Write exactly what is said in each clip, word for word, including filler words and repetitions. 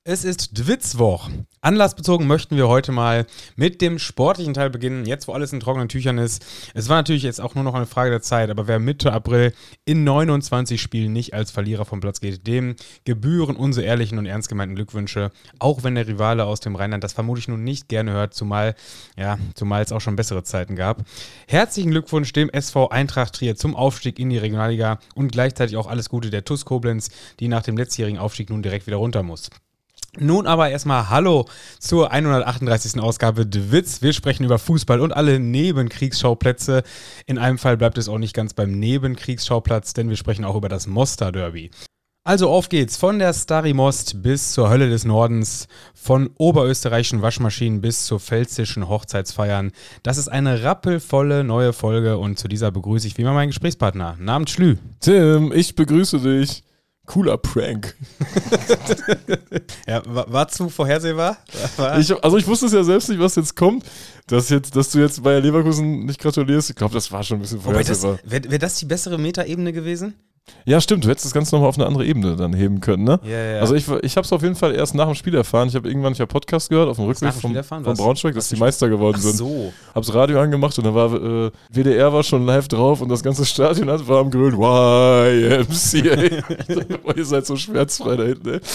Es ist Dwitzwoch. Anlassbezogen möchten wir heute mal mit dem sportlichen Teil beginnen, jetzt wo alles in trockenen Tüchern ist. Es war natürlich jetzt auch nur noch eine Frage der Zeit, aber wer Mitte April in neunundzwanzig Spielen nicht als Verlierer vom Platz geht, dem gebühren unsere ehrlichen und ernst gemeinten Glückwünsche, auch wenn der Rivale aus dem Rheinland das vermutlich nun nicht gerne hört, zumal, ja, zumal es auch schon bessere Zeiten gab. Herzlichen Glückwunsch dem S V Eintracht Trier zum Aufstieg in die Regionalliga und gleichzeitig auch alles Gute der T U S Koblenz, die nach dem letztjährigen Aufstieg nun direkt wieder runter muss. Nun aber erstmal Hallo zur hundertachtunddreißigsten Ausgabe Dwitz. Wir sprechen über Fußball und alle Nebenkriegsschauplätze. In einem Fall bleibt es auch nicht ganz beim Nebenkriegsschauplatz, denn wir sprechen auch über das Mostar-Derby. Also auf geht's, von der Stari Most bis zur Hölle des Nordens, von oberösterreichischen Waschmaschinen bis zu pfälzischen Hochzeitsfeiern. Das ist eine rappelvolle neue Folge und zu dieser begrüße ich wie immer meinen Gesprächspartner. Namens Schlü. Tim, ich begrüße dich. Cooler Prank. Ja, war, war zu vorhersehbar? War ich, also ich wusste es ja selbst nicht, was jetzt kommt. Dass, jetzt, dass du jetzt Bayer Leverkusen nicht gratulierst, ich glaube, das war schon ein bisschen vorhersehbar. Wäre wär das die bessere Metaebene gewesen? Ja, stimmt. Du hättest das Ganze nochmal auf eine andere Ebene dann heben können, ne? Ja, ja. Also ich, ich habe es auf jeden Fall erst nach dem Spiel erfahren. Ich habe irgendwann, ich habe Podcast gehört auf dem Rückweg vom, von Braunschweig, dass die Meister geworden Ach sind. so. Hab's Radio angemacht und dann war äh, W D R war schon live drauf und das ganze Stadion hat, war am Grün Y M C A. Ihr seid so schmerzfrei da hinten, ey.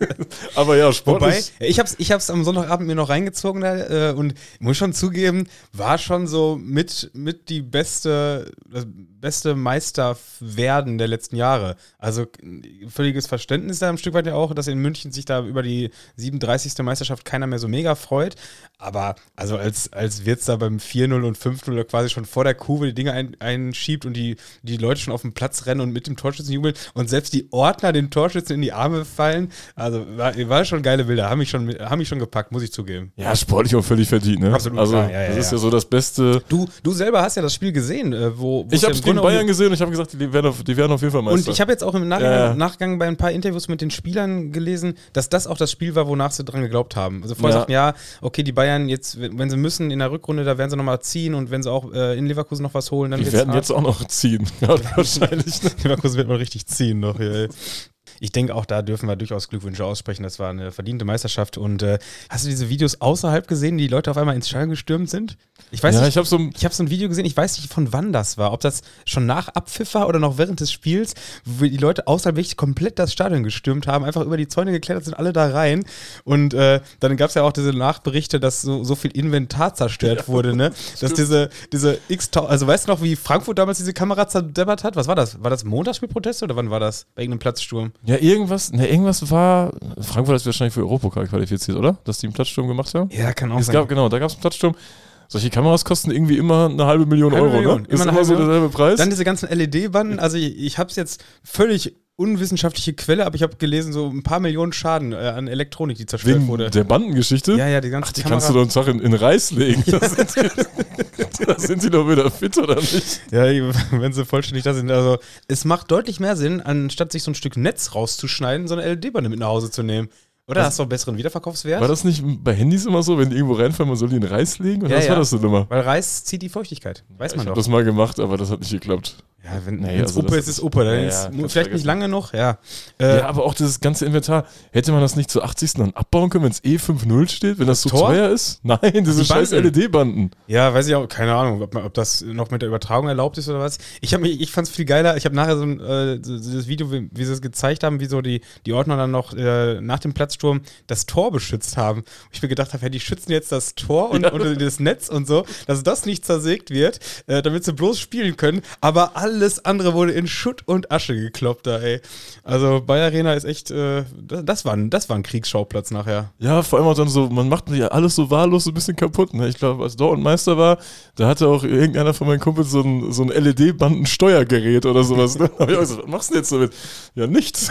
Aber ja, sportlich. Wobei, ich hab's, ich hab's am Sonntagabend mir noch reingezogen da, äh, und muss schon zugeben, war schon so mit, mit die beste, das beste Meisterwerden der letzten Jahre. Also völliges Verständnis da ein Stück weit ja auch, dass in München sich da über die siebenunddreißigste Meisterschaft keiner mehr so mega freut. Aber also als, als Wirtz da beim vier null und fünf null quasi schon vor der Kurve die Dinge ein, einschiebt und die, die Leute schon auf den Platz rennen und mit dem Torschützen jubeln und selbst die Ordner den Torschützen in die Arme fallen. Also war, war schon geile Bilder, haben mich schon, haben mich schon gepackt, muss ich zugeben. Ja, sportlich auch völlig verdient, ne? Absolut, also, klar. Ja, ja, das ist ja. ja so das Beste. Du, du selber hast ja das Spiel gesehen, äh, wo, wo ich habe es gegen Bayern gesehen und ich habe gesagt, die werden, auf, die werden auf jeden Fall Meister. Und ich habe jetzt auch im Nachgang, ja. Nachgang bei ein paar Interviews mit den Spielern gelesen, dass das auch das Spiel war, wonach sie dran geglaubt haben. Also vorher ja. sagten, ja, okay, die Bayern jetzt, wenn sie müssen in der Rückrunde, da werden sie nochmal ziehen und wenn sie auch äh, in Leverkusen noch was holen, dann die wird's werden hart. jetzt auch noch ziehen. Wahrscheinlich. Leverkusen wird man richtig ziehen noch hier. Ich denke, auch da dürfen wir durchaus Glückwünsche aussprechen. Das war eine verdiente Meisterschaft. Und äh, hast du diese Videos außerhalb gesehen, die Leute auf einmal ins Stadion gestürmt sind? Ich weiß ja, nicht, ich habe so, ein ich hab so ein Video gesehen, ich weiß nicht, von wann das war. Ob das schon nach Abpfiff war oder noch während des Spiels, wo die Leute außerhalb wirklich komplett das Stadion gestürmt haben, einfach über die Zäune geklettert sind, alle da rein. Und äh, dann gab es ja auch diese Nachberichte, dass so, so viel Inventar zerstört ja, wurde, ne? Dass diese, diese x also weißt du noch, wie Frankfurt damals diese Kamera zerdeppert hat? Was war das? War das Montagsspielproteste oder wann war das? Bei irgendeinem Platzsturm? Ja, irgendwas, ne, irgendwas war, Frankfurt hat sich wahrscheinlich für Europapokal qualifiziert, oder? Dass die einen Platzsturm gemacht haben? Ja, kann auch es sein. Gab, genau, da gab es einen Platzsturm. Solche Kameras kosten irgendwie immer eine halbe Million halbe Euro, Million. ne? Immer Ist eine immer halbe so Million. derselbe Preis. Dann diese ganzen L E D-Banden, also ich, ich habe es jetzt völlig unwissenschaftliche Quelle, aber ich habe gelesen, so ein paar Millionen Schaden äh, an Elektronik, die zerstört Wegen wurde. der Bandengeschichte? Ja, ja, die ganze Ach, die Kamera. kannst du doch einen Tag in, in Reis legen. Ja. Da, sind die, da sind die doch wieder fit, oder nicht? Ja, wenn sie vollständig da sind. Also, es macht deutlich mehr Sinn, anstatt sich so ein Stück Netz rauszuschneiden, so eine L E D-Bande mit nach Hause zu nehmen. Oder Was? hast du auch besseren Wiederverkaufswert? War das nicht bei Handys immer so, wenn die irgendwo reinfallen, man soll die in Reis legen? Oder ja, was ja. war das denn immer? Weil Reis zieht die Feuchtigkeit. Weiß Ich man habe doch. das mal gemacht, aber das hat nicht geklappt. Ja, wenn Nee, es also Uppe das ist, ist ist- Uppe. Dann Ja, ist ja, vielleicht kannst nicht vergessen. lange noch. Ja. Äh, Ja, aber auch dieses ganze Inventar, hätte man das nicht zu achtzigsten dann abbauen können, wenn es eh fünf null steht, wenn das so Tor? teuer ist? Nein, diese Die scheiß Banden. L E D-Banden. Ja, weiß ich auch, keine Ahnung, ob, man, ob das noch mit der Übertragung erlaubt ist oder was. Ich, hab mich, ich fand es viel geiler. Ich habe nachher so ein äh, so, so das Video, wie, wie sie es gezeigt haben, wie so die, die Ordner dann noch äh, nach dem Platzsturm das Tor beschützt haben. Wo ich mir gedacht habe, ja, die schützen jetzt das Tor und, Ja. und das Netz und so, dass das nicht zersägt wird, äh, damit sie bloß spielen können. Aber alles andere wurde in Schutt und Asche gekloppt da, ey. Also Bayer Arena ist echt, äh, das, das, war ein, das war ein Kriegsschauplatz nachher. Ja, vor allem auch dann so, man macht ja alles so wahllos so ein bisschen kaputt. Ne? Ich glaube, als Dortmund Meister war, da hatte auch irgendeiner von meinen Kumpels so ein, so ein L E D-Banden-Steuergerät oder sowas. Ne? Da hab ich auch gesagt, was machst du denn jetzt damit? Ja, nichts.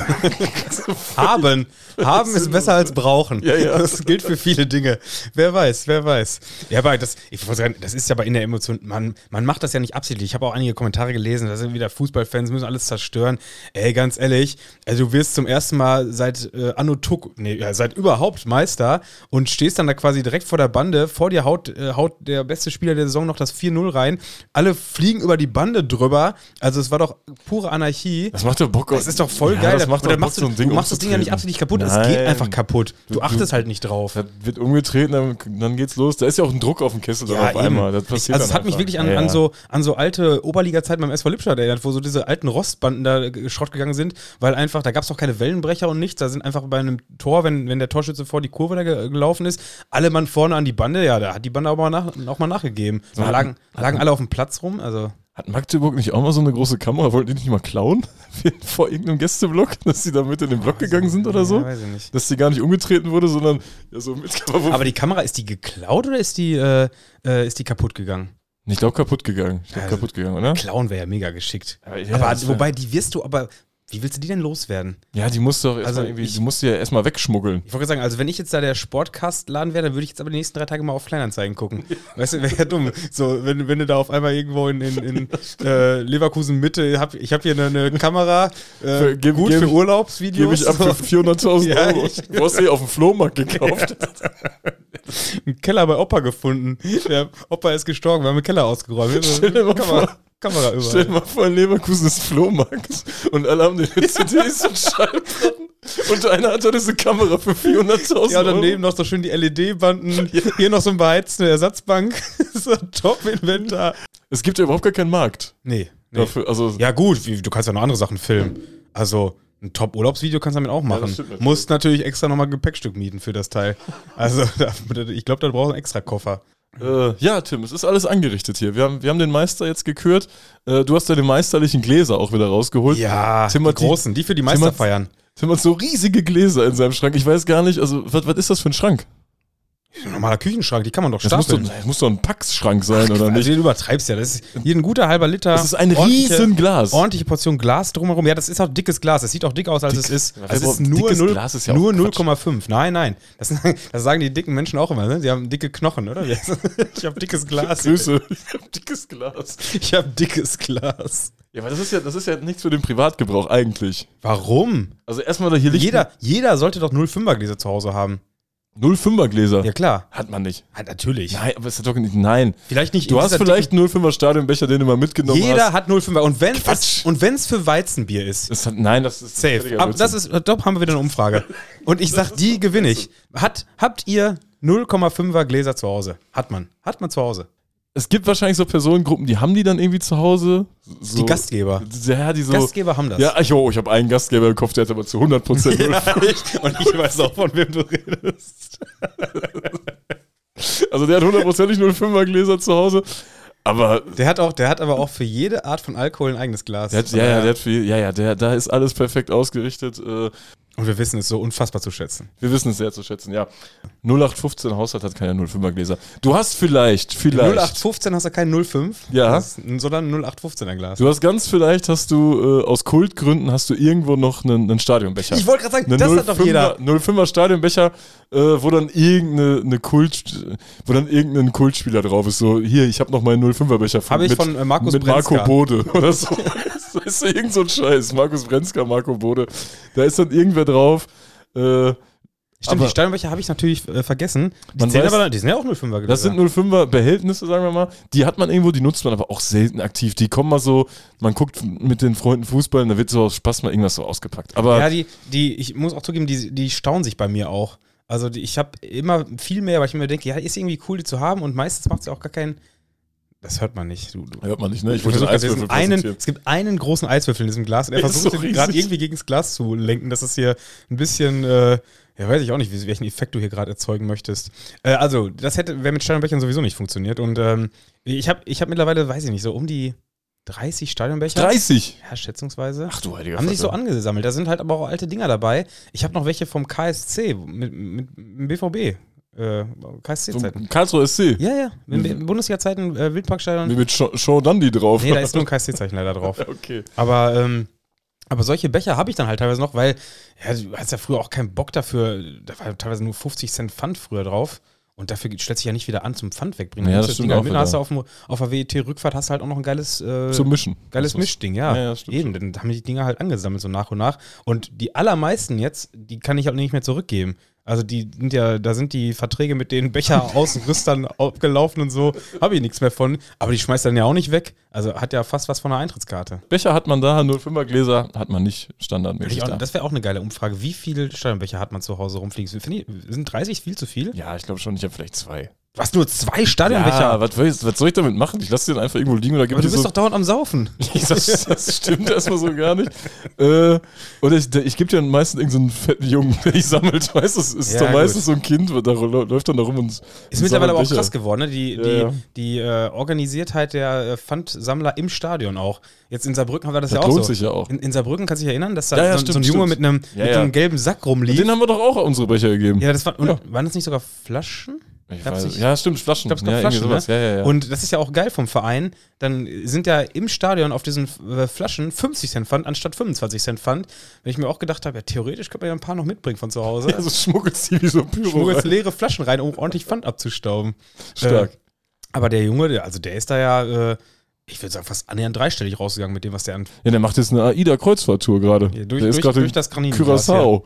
Haben. Haben ist besser als brauchen. Ja, ja. Das gilt für viele Dinge. Wer weiß, wer weiß. Ja, aber das, ich muss sagen, das ist ja aber in der Emotion, man, man macht das ja nicht absichtlich. Ich habe auch einige Kommentare gelesen, da sind wieder Fußballfans, müssen alles zerstören. Ey, ganz ehrlich, also du wirst zum ersten Mal seit äh, Anno Tuck, nee, ja, seit überhaupt Meister und stehst dann da quasi direkt vor der Bande, vor dir haut, äh, haut der beste Spieler der Saison noch das vier null rein, alle fliegen über die Bande drüber, also es war doch pure Anarchie. Das macht doch Bock. Das ist doch voll ja, geil. Das macht und doch dann Bock, machst du, so ein Ding du machst das Ding ja nicht umzutreten. absichtlich kaputt. Es Nein. geht einfach einfach kaputt. Du, Du- achtest du- halt nicht drauf. Das wird umgetreten, dann, dann geht's los. Da ist ja auch ein Druck auf dem Kessel dann auf eben. einmal. Das Ich, passiert also es dann hat mich einfach. wirklich an, Ja, an, ja. so, an so alte Oberliga-Zeiten beim S V Lippstadt erinnert, wo so diese alten Rostbanden da äh, Schrott gegangen sind, weil einfach, da gab es auch keine Wellenbrecher und nichts. Da sind einfach bei einem Tor, wenn, wenn der Torschütze vor die Kurve da ge gelaufen ist, alle Mann vorne an die Bande, ja, da hat die Bande auch mal, nach, auch mal nachgegeben. Da Hat- lagen, hat- lagen alle auf dem Platz rum, also. Hat Magdeburg nicht auch mal so eine große Kamera? Wollten die nicht mal klauen? Vor irgendeinem Gästeblock? Dass die da mit in den Block gegangen sind oder so? Ja, weiß ich nicht. Dass die gar nicht umgetreten wurde, sondern ja, so mit. Aber die Kamera, ist die geklaut oder ist die, äh, äh, ist die kaputt gegangen? Ich glaube, kaputt gegangen. Ich glaube, Also, kaputt gegangen, oder? Klauen wäre ja mega geschickt. Ja, ja, aber das wär- wobei, die wirst du aber, wie willst du die denn loswerden? Ja, die musst du doch erstmal Also irgendwie, ich- die musst du ja erstmal wegschmuggeln. Ich wollte sagen, also wenn ich jetzt da der Sportcast-Laden wäre, dann würde ich jetzt aber die nächsten drei Tage mal auf Kleinanzeigen gucken. Weißt du, wäre ja dumm. So, wenn, wenn du da auf einmal irgendwo in, in, in äh, Leverkusen Mitte, hab, ich habe hier eine, eine Kamera, äh, Für- geb- gut geb für ich- Urlaubsvideos. Gebe ich ab für vierhunderttausend Ja, Euro. ich- Du hast sie auf dem Flohmarkt gekauft. Einen Keller bei Opa gefunden. Der Opa ist gestorben, wir haben einen Keller ausgeräumt. Wir haben Stell dir mal Kamera, vor. Kamera Stell dir überall. mal vor, in Leverkusen ist Flohmarkt und alle haben die C Ds und Schallplatten und einer hat da diese Kamera für vierhunderttausend Ja, Euro. daneben noch so schön die L E D-Banden. Hier noch so ein beheizte Ersatzbank. So ein Top-Inventar. Es gibt ja überhaupt gar keinen Markt Nee. nee. dafür. Also, Ja, gut, wie, du kannst ja noch andere Sachen filmen. Also, ein Top-Urlaubsvideo kannst du damit auch machen. das stimmt natürlich. Musst natürlich extra nochmal Gepäckstück mieten für das Teil. Also, da, ich glaube, da brauchst du einen extra Koffer. Äh, ja, Tim, es ist alles angerichtet hier. Wir haben, wir haben den Meister jetzt gekürt. Äh, du hast ja den meisterlichen Gläser auch wieder rausgeholt. Ja, Tim die hat die- großen, die für die Meister Tim hat- feiern. Tim hat so riesige Gläser in seinem Schrank. Ich weiß gar nicht, also, was, was ist das für ein Schrank? Ein normaler Küchenschrank, die kann man doch Das muss, doch, stapeln. das muss doch ein Packschrank sein, oder Also, nicht? du übertreibst ja. Das ist hier ein guter halber Liter. Das ist ein ordentliche- riesen Glas. Ordentliche Portion Glas drumherum. Ja, das ist auch dickes Glas. Das sieht auch dick aus, als Dick. es ist. Ja, Also es ist wer nur, braucht- dickes null- Glas ist ja auch nur Quatsch. null Komma fünf. Nein, nein. Das, das sagen die dicken Menschen auch immer. Ne? Sie haben dicke Knochen, oder? Ich habe dickes Glas. Grüße. Ich hab dickes Glas. Ich habe dickes Glas. Ja, aber das ist ja, das ist ja nichts für den Privatgebrauch eigentlich. Warum? Also erstmal da hier liegt Jeder, jeder sollte doch null Komma fünfer Gläser zu Hause haben. null Komma fünfer Gläser. Ja, klar. Hat man nicht. Ja, natürlich. Nein, aber es hat doch nicht. Nein. Vielleicht nicht. Du in hast dieser vielleicht einen null Komma fünfer Stadionbecher, den du mal dicken- mitgenommen Jeder hast. hat null Komma fünfer. Und wenn Quatsch. es und wenn's für Weizenbier ist. Das hat, nein, das ist Safe. völliger Aber das Blödsinn. ist, da haben wir wieder eine Umfrage. Und ich sag, die gewinne ich. Hat, habt ihr null Komma fünfer Gläser zu Hause? Hat man. Hat man zu Hause. Es gibt wahrscheinlich so Personengruppen, die haben die dann irgendwie zu Hause. So, Die Gastgeber. Ja, die so. Gastgeber haben das. Ja, ich, oh, ich habe einen Gastgeber im Kopf, der hat aber zu hundert Prozent null Komma fünf. ich, und ich weiß auch, von wem du redest. Also der hat hundertprozentig null Komma fünfer Gläser zu Hause. Aber Der hat, auch, der hat aber auch für jede Art von Alkohol ein eigenes Glas. der hat, ja, ja, der hat viel, ja, ja, der, da ist alles perfekt ausgerichtet. Äh, Und wir wissen es so unfassbar zu schätzen. wir wissen es sehr zu schätzen, ja. null acht fünfzehn Haushalt hat keine null Komma fünfer Gläser. Du hast vielleicht, vielleicht. null acht fünfzehn hast du kein null Komma fünf, Ja. das ist- sondern ein null acht fünfzehner Glas. Du hast ganz vielleicht, hast du äh, aus Kultgründen, hast du irgendwo noch einen, einen Stadionbecher. Ich wollte gerade sagen, Eine das hat doch jeder. null Komma fünfer Stadionbecher, äh, wo dann irgendeine eine Kult, wo dann irgendein Kultspieler drauf ist. So, hier, ich habe noch meinen null Komma fünfer Becher Hab ich mit, von, äh, Markus mit Marco Brenzka. Bode oder so. Das ist irgend so ein Scheiß. Markus Brenzka, Marco Bode. Da ist dann irgendwer drauf. Äh, Stimmt, aber die Steinbecher habe ich natürlich äh, vergessen. Die, Man zählen weiß- aber, die sind ja auch null Komma fünfer Gläser. das sind null Komma fünfer Behältnisse, sagen wir mal. Die hat man irgendwo, die nutzt man aber auch selten aktiv. Die kommen mal so, man guckt mit den Freunden Fußball und da wird so aus Spaß mal irgendwas so ausgepackt. Aber Ja, die, die, ich muss auch zugeben, die, die staunen sich bei mir auch. Also die, ich habe immer viel mehr, weil ich mir denke, ja, ist irgendwie cool, die zu haben und meistens macht es ja auch gar keinen. Das hört man nicht. Du, du, hört man nicht, ne? Ich du wollte den versuchst Eiswürfel jetzt einen, präsentieren. es gibt einen großen Eiswürfel in diesem Glas und er Der ist versucht so ihn gerade riesig. irgendwie gegen das Glas zu lenken, dass es hier ein bisschen, äh, ja, weiß ich auch nicht, wie- welchen Effekt du hier gerade erzeugen möchtest. Äh, also, das hätte, wäre mit Stadionbechern sowieso nicht funktioniert und ähm, ich habe ich hab mittlerweile, weiß ich nicht, so um die dreißig Stadionbecher. dreißig? Ja, schätzungsweise. Ach du heiliger Haben sich so Vater. angesammelt. Da sind halt aber auch alte Dinger dabei. Ich habe noch welche vom K S C, mit, mit, mit B V B. Äh, K S C-Zeiten. Karlsruhe S C. Ja, ja. In, in Bundesliga-Zeiten, äh, Wildparkstadion. Wie mit Sean Sean Dundee drauf. Nee, da ist nur ein K S C-Zeichen leider drauf. Okay. Aber, ähm, aber solche Becher habe ich dann halt teilweise noch, weil ja, du hast ja früher auch keinen Bock dafür. Da war teilweise nur fünfzig Cent Pfand früher drauf. Und dafür stellt sich ja nicht wieder an zum Pfand wegbringen. Ja, Dann das nimmst du stimmt Ding auch mit, dann hast du wieder. auf, dem, auf der W E T-Rückfahrt hast du halt auch noch ein geiles, äh, Zum Mischen. geiles Das ist- Mischding, ja. Ja, ja, stimmt Eben, dann haben die Dinger halt angesammelt, so nach und nach. Und die allermeisten jetzt, die kann ich halt nicht mehr zurückgeben. Also die sind ja, da sind die Verträge mit den Becher-Ausrüstern abgelaufen und so, habe ich nichts mehr von. Aber die schmeißt dann ja auch nicht weg. Also hat ja fast was von einer Eintrittskarte. Becher hat man da, null Komma fünfer Gläser hat man nicht standardmäßig Auch, da. das wäre auch eine geile Umfrage. Wie viele Stadionbecher hat man zu Hause rumfliegen? Sind dreißig viel zu viel? Ja, ich glaube schon, ich habe vielleicht zwei. Was, nur zwei Stadionbecher? Ja, was, was soll ich damit machen? Ich lasse den einfach irgendwo liegen oder gebe Aber du die bist so. doch dauernd am Saufen. das, das stimmt erstmal so gar nicht. äh, oder ich, ich gebe dir meistens irgendeinen so fetten Jungen, der dich sammelt. Weißt du, es ist Ja, doch meistens gut. so ein Kind, da läuft dann da rum und. Ist und mittlerweile aber auch Becher. krass geworden, ne? Die, Ja, die, ja. die äh, Organisiertheit der äh, Pfandsammler im Stadion auch. Jetzt in Saarbrücken haben wir das, Das ja auch lohnt so. sich ja auch. In, in Saarbrücken kannst du dich erinnern, dass da Ja, ja, so, stimmt, so ein Junge stimmt. mit einem, Ja, mit ja. so einem gelben Sack rumlief. Den haben wir doch auch unsere Becher gegeben. Ja, das war, und Ja. waren das nicht sogar Flaschen? Ich Gab's weiß, nicht- ja, stimmt, Flaschen. Ich glaube, es gab ja, Flaschen, irgendwie sowas. ne? Ja, ja, ja. Und das ist ja auch geil vom Verein. Dann sind ja im Stadion auf diesen äh, Flaschen fünfzig Cent Pfand anstatt fünfundzwanzig Cent Pfand. Wenn ich mir auch gedacht habe, ja, theoretisch könnte man ja ein paar noch mitbringen von zu Hause. ja, so schmuggelst die wie so Pyro. Schmuggelst leere Flaschen rein, um ordentlich Pfand abzustauben. Stark. Äh, aber der Junge, der, also der ist da ja, äh, ich würde sagen, fast annähernd dreistellig rausgegangen mit dem, was der an. Ja, der macht jetzt eine AIDA-Kreuzfahrttour gerade. Ja, durch- der ist durch- gerade durch in das Kaninengras, Curaçao.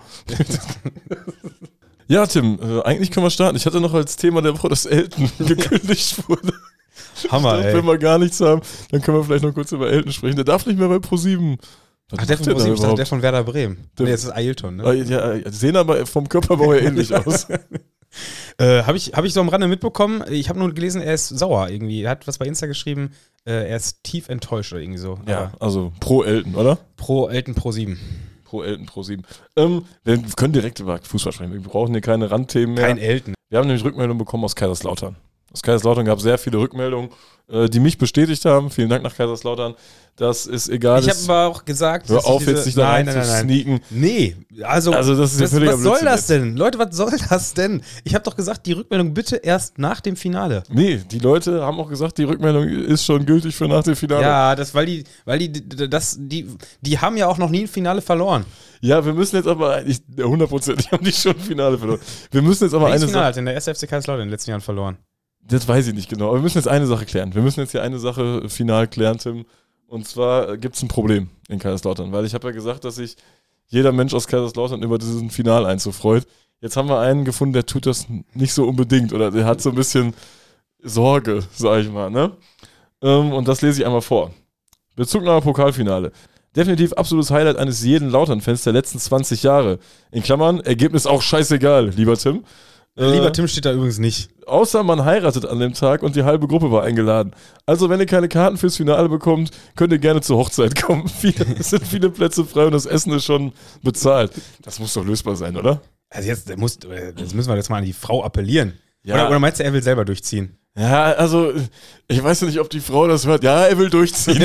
Ja, Tim, äh, eigentlich können wir starten. Ich hatte noch als Thema der Woche, dass Elton gekündigt wurde. Hammer, Ich dachte, ey. wenn wir gar nichts haben, dann können wir vielleicht noch kurz über Elton sprechen. Der darf nicht mehr bei ProSieben. Was Ach, der macht von, da ProSieben, ich dachte, überhaupt? der von Werder Bremen. Der- Nee, jetzt ist Ailton, Ah, ne? Ja, ja, sehen aber vom Körperbau her ähnlich aus. Äh, habe ich, hab ich so am Rande mitbekommen. Ich habe nur gelesen, er ist sauer irgendwie. Er hat was bei Insta geschrieben, äh, er ist tief enttäuscht oder irgendwie so. Ja, Aber also pro Elton, oder? pro Elton, pro sieben. Pro Elton, pro sieben. Ähm, wir können direkt über Fußball sprechen. Wir brauchen hier keine Randthemen mehr. Kein Elton. Wir haben nämlich Rückmeldungen bekommen aus Kaiserslautern. Aus Kaiserslautern gab es sehr viele Rückmeldungen, äh, die mich bestätigt haben. Vielen Dank nach Kaiserslautern. Das ist egal. Ich habe ist- aber auch gesagt, Hör dass ich auf, diese- jetzt nicht da rein nein, zu nein, nein, nein. sneaken. Nee, also, Also das ist ja das, völliger was soll Blödsinn das jetzt. denn? Leute, was soll das denn? Ich habe doch gesagt, die Rückmeldung bitte erst nach dem Finale. Nee, die Leute haben auch gesagt, die Rückmeldung ist schon gültig für nach dem Finale. Ja, das, weil die, weil die, das, die, die haben ja auch noch nie ein Finale verloren. Ja, wir müssen jetzt aber eigentlich, ja, hundertprozentig haben die schon Finale verloren. Wir müssen jetzt aber Welches eine Finale Sache, hat denn der erste F C Kaiserslautern in den letzten Jahren verloren? das weiß ich nicht genau, aber wir müssen jetzt eine Sache klären. Wir müssen jetzt hier eine Sache final klären, Tim. Und zwar gibt es ein Problem in Kaiserslautern, weil ich habe ja gesagt, dass sich jeder Mensch aus Kaiserslautern über diesen Finaleinzug freut. Jetzt haben wir einen gefunden, der tut das nicht so unbedingt oder der hat so ein bisschen Sorge, sag ich mal, ne? Ähm, und das lese ich einmal vor. Bezugnahme Pokalfinale. Definitiv absolutes Highlight eines jeden Lautern-Fans der letzten zwanzig Jahre. In Klammern, Ergebnis auch scheißegal, lieber Tim. Äh, Lieber Tim steht da übrigens nicht. Außer man heiratet an dem Tag und die halbe Gruppe war eingeladen. Also wenn ihr keine Karten fürs Finale bekommt, könnt ihr gerne zur Hochzeit kommen. Viele, es sind viele Plätze frei und das Essen ist schon bezahlt. Das muss doch lösbar sein, oder? Also jetzt, der muss, jetzt müssen wir jetzt mal an die Frau appellieren. Ja. Oder, oder meinst du, er will selber durchziehen? Ja, also ich weiß ja nicht, ob die Frau das hört. Ja, er will durchziehen.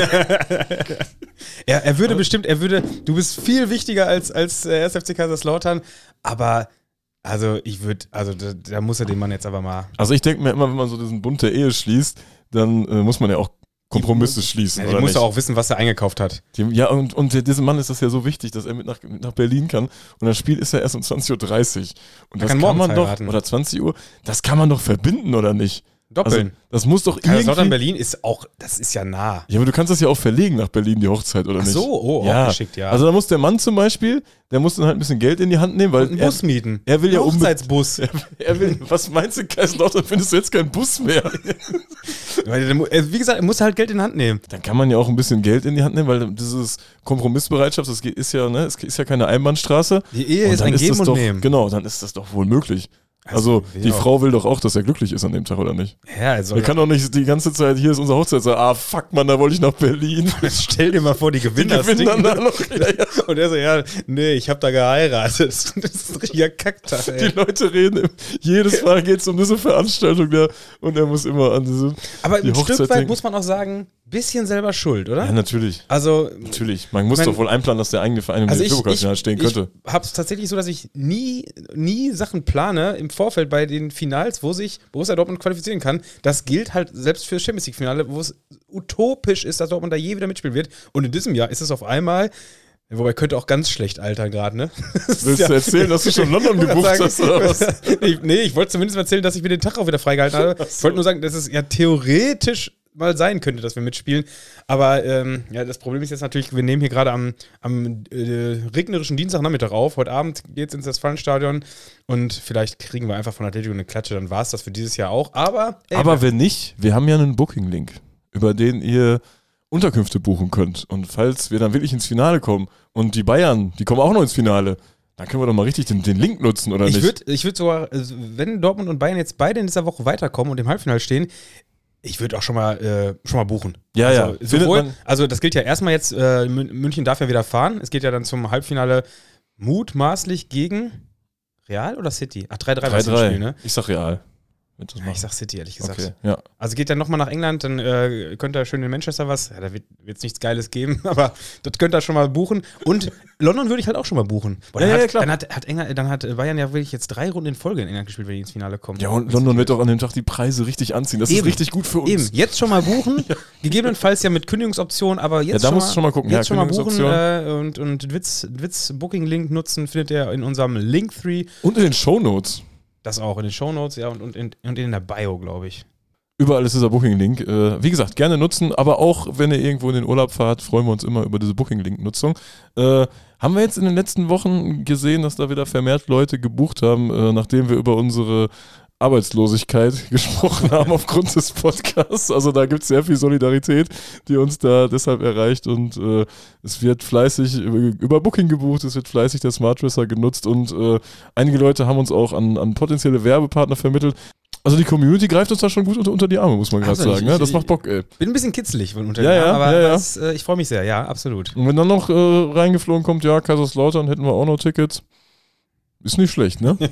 Er, er würde bestimmt, er würde, du bist viel wichtiger als, als äh, erster F C Kaiserslautern, aber also ich würde, also da, da muss er den Mann jetzt aber mal. Also ich denke mir immer, wenn man so diesen Bund der Ehe schließt, dann äh, muss man ja auch Kompromisse schließen, Ja, oder der muss nicht? ja auch wissen, was er eingekauft hat. Die, ja, und, und diesem Mann ist das ja so wichtig, dass er mit nach, mit nach Berlin kann. Und das Spiel ist ja erst um zwanzig Uhr dreißig. Und Er das kann kann man morgens doch, heiraten. oder zwanzig Uhr, das kann man doch verbinden, oder nicht? Doppeln. Also, das muss doch Kaiserslautern, irgendwie... Berlin ist auch, das ist ja nah. Ja, aber du kannst das ja auch verlegen nach Berlin, die Hochzeit, oder Ach nicht? so, oh, ja. auch geschickt, ja. Also da muss der Mann zum Beispiel, der muss dann halt ein bisschen Geld in die Hand nehmen, weil einen er, Bus mieten. er will ja Einen unbe- Hochzeitsbus. er will, was meinst du, Kaiserslautern, findest du jetzt keinen Bus mehr? Weil der mu- äh, Wie gesagt, er muss halt Geld in die Hand nehmen. Dann kann man ja auch ein bisschen Geld in die Hand nehmen, weil dieses Kompromissbereitschaft, das geht- ist ja, ne, es ist ja keine Einbahnstraße. Die Ehe Und ist dann ein Geben das und doch, Nehmen. Genau, dann ist das doch wohl möglich. Also, will die auch. Frau will doch auch, dass er glücklich ist an dem Tag, oder nicht? Ja, also Er kann doch nicht die ganze Zeit, hier ist unser Hochzeit, sagen, ah, fuck, Mann, da wollte ich nach Berlin. stell dir mal vor, die Die Gewinner gewinnen dann da noch. Ja, ja. Und er so, ja, nee, ich hab da geheiratet. Das ist ein richtiger Kacktag, Die ey. Leute reden, im- jedes Mal geht es um diese Veranstaltung da und er muss immer an diese. Aber die ein Hochzeit Stück weit denken. muss man auch sagen, bisschen selber schuld, oder? Ja, natürlich. Also, Natürlich. Man muss Ich mein- doch wohl einplanen, dass der eigene Verein im also ich, ich, DFB-Pokalfinale stehen könnte. ich hab's tatsächlich so, dass ich nie, nie Sachen plane im Vorfeld bei den Finals, wo sich Borussia Dortmund qualifizieren kann. Das gilt halt selbst für das Champions League-Finale, wo es utopisch ist, dass Dortmund da je wieder mitspielen wird. Und in diesem Jahr ist es auf einmal, wobei könnte auch ganz schlecht altern gerade, ne? Das Willst ist du erzählen, dass du schon London Ich wollte gebucht sagen, hast, oder was? ich, nee, ich wollte zumindest erzählen, dass ich mir den Tag auch wieder freigehalten habe. Ich wollte nur sagen, dass es ja theoretisch mal sein könnte, dass wir mitspielen. Aber ähm, ja, das Problem ist jetzt natürlich, wir nehmen hier gerade am, am äh, regnerischen Dienstagnachmittag auf. Heute Abend geht's ins Westfalenstadion und vielleicht kriegen wir einfach von Atletico eine Klatsche, dann war es das für dieses Jahr auch. Aber, ey, Aber wenn nicht, wir haben ja einen Booking-Link, über den ihr Unterkünfte buchen könnt. Und falls wir dann wirklich ins Finale kommen und die Bayern, die kommen auch noch ins Finale, dann können wir doch mal richtig den, den Link nutzen, oder ich nicht? würd, ich würde sogar, also wenn Dortmund und Bayern jetzt beide in dieser Woche weiterkommen und im Halbfinale stehen, ich würde auch schon mal, äh, schon mal buchen. Ja, also, ja. Sowohl, also das gilt ja erstmal jetzt, äh, München darf ja wieder fahren. Es geht ja dann zum Halbfinale mutmaßlich gegen Real oder City? Ach, drei drei war das Spiel, ne? Ich sag Real. Ja, ich sag City, ehrlich gesagt. Okay, ja. Also geht dann nochmal nach England, dann äh, könnt ihr schön in Manchester was, ja, da wird es nichts Geiles geben, aber das könnt ihr schon mal buchen. Und London würde ich halt auch schon mal buchen. Boah, ja, dann, ja, hat, klar. dann, hat, hat England, dann hat Bayern ja wirklich jetzt drei Runden in Folge in England gespielt, wenn die ins Finale kommen. Ja, und London wird auch an dem Tag die Preise richtig anziehen. Das Eben. ist richtig gut für uns. Eben, jetzt schon mal buchen, ja. Gegebenenfalls ja mit Kündigungsoption, aber jetzt ja, da schon, musst mal, du schon mal gucken. Jetzt ja, schon mal buchen äh, und, und Witz, Witz Booking-Link nutzen, findet ihr in unserem Linktree. Und in den Shownotes. Das auch, in den Shownotes, ja, und, und, in, und in der Bio, glaube ich. Überall ist dieser Booking-Link. Äh, wie gesagt, gerne nutzen, aber auch, wenn ihr irgendwo in den Urlaub fahrt, freuen wir uns immer über diese Booking-Link-Nutzung. Äh, haben wir jetzt in den letzten Wochen gesehen, dass da wieder vermehrt Leute gebucht haben, äh, nachdem wir über unsere Arbeitslosigkeit gesprochen haben aufgrund des Podcasts. Also da gibt es sehr viel Solidarität, die uns da deshalb erreicht und äh, es wird fleißig über Booking gebucht, es wird fleißig der Smart Dresser genutzt und äh, einige Leute haben uns auch an, an potenzielle Werbepartner vermittelt. Also die Community greift uns da schon gut unter, unter die Arme, muss man gerade sagen. Ich, Ja, das ich, macht Bock, ey. Bin ein bisschen kitzelig von unter ja, den Armen, ja, aber ja, ja. Das, äh, ich freue mich sehr, ja, absolut. Und wenn dann noch äh, reingeflogen kommt, ja, Kaiserslautern, hätten wir auch noch Tickets. Ist nicht schlecht, ne?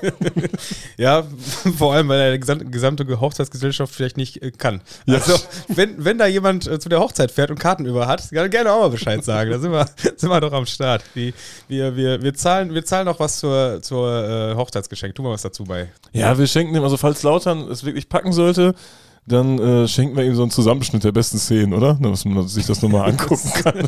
Ja, vor allem, weil die gesamte, gesamte Hochzeitsgesellschaft vielleicht nicht äh, kann. Ja. Also, wenn, wenn da jemand äh, zu der Hochzeit fährt und Karten über hat, kann gerne auch mal Bescheid sagen. Da sind wir, sind wir doch am Start. Die, wir, wir, wir, zahlen, wir zahlen noch was zur, zur äh, Hochzeitsgeschenk. Tun wir was dazu bei. Ja, wir schenken ihm, also falls Lautern es wirklich packen sollte, dann äh, schenken wir ihm so einen Zusammenschnitt der besten Szenen, oder? Dass man sich das nochmal angucken kann.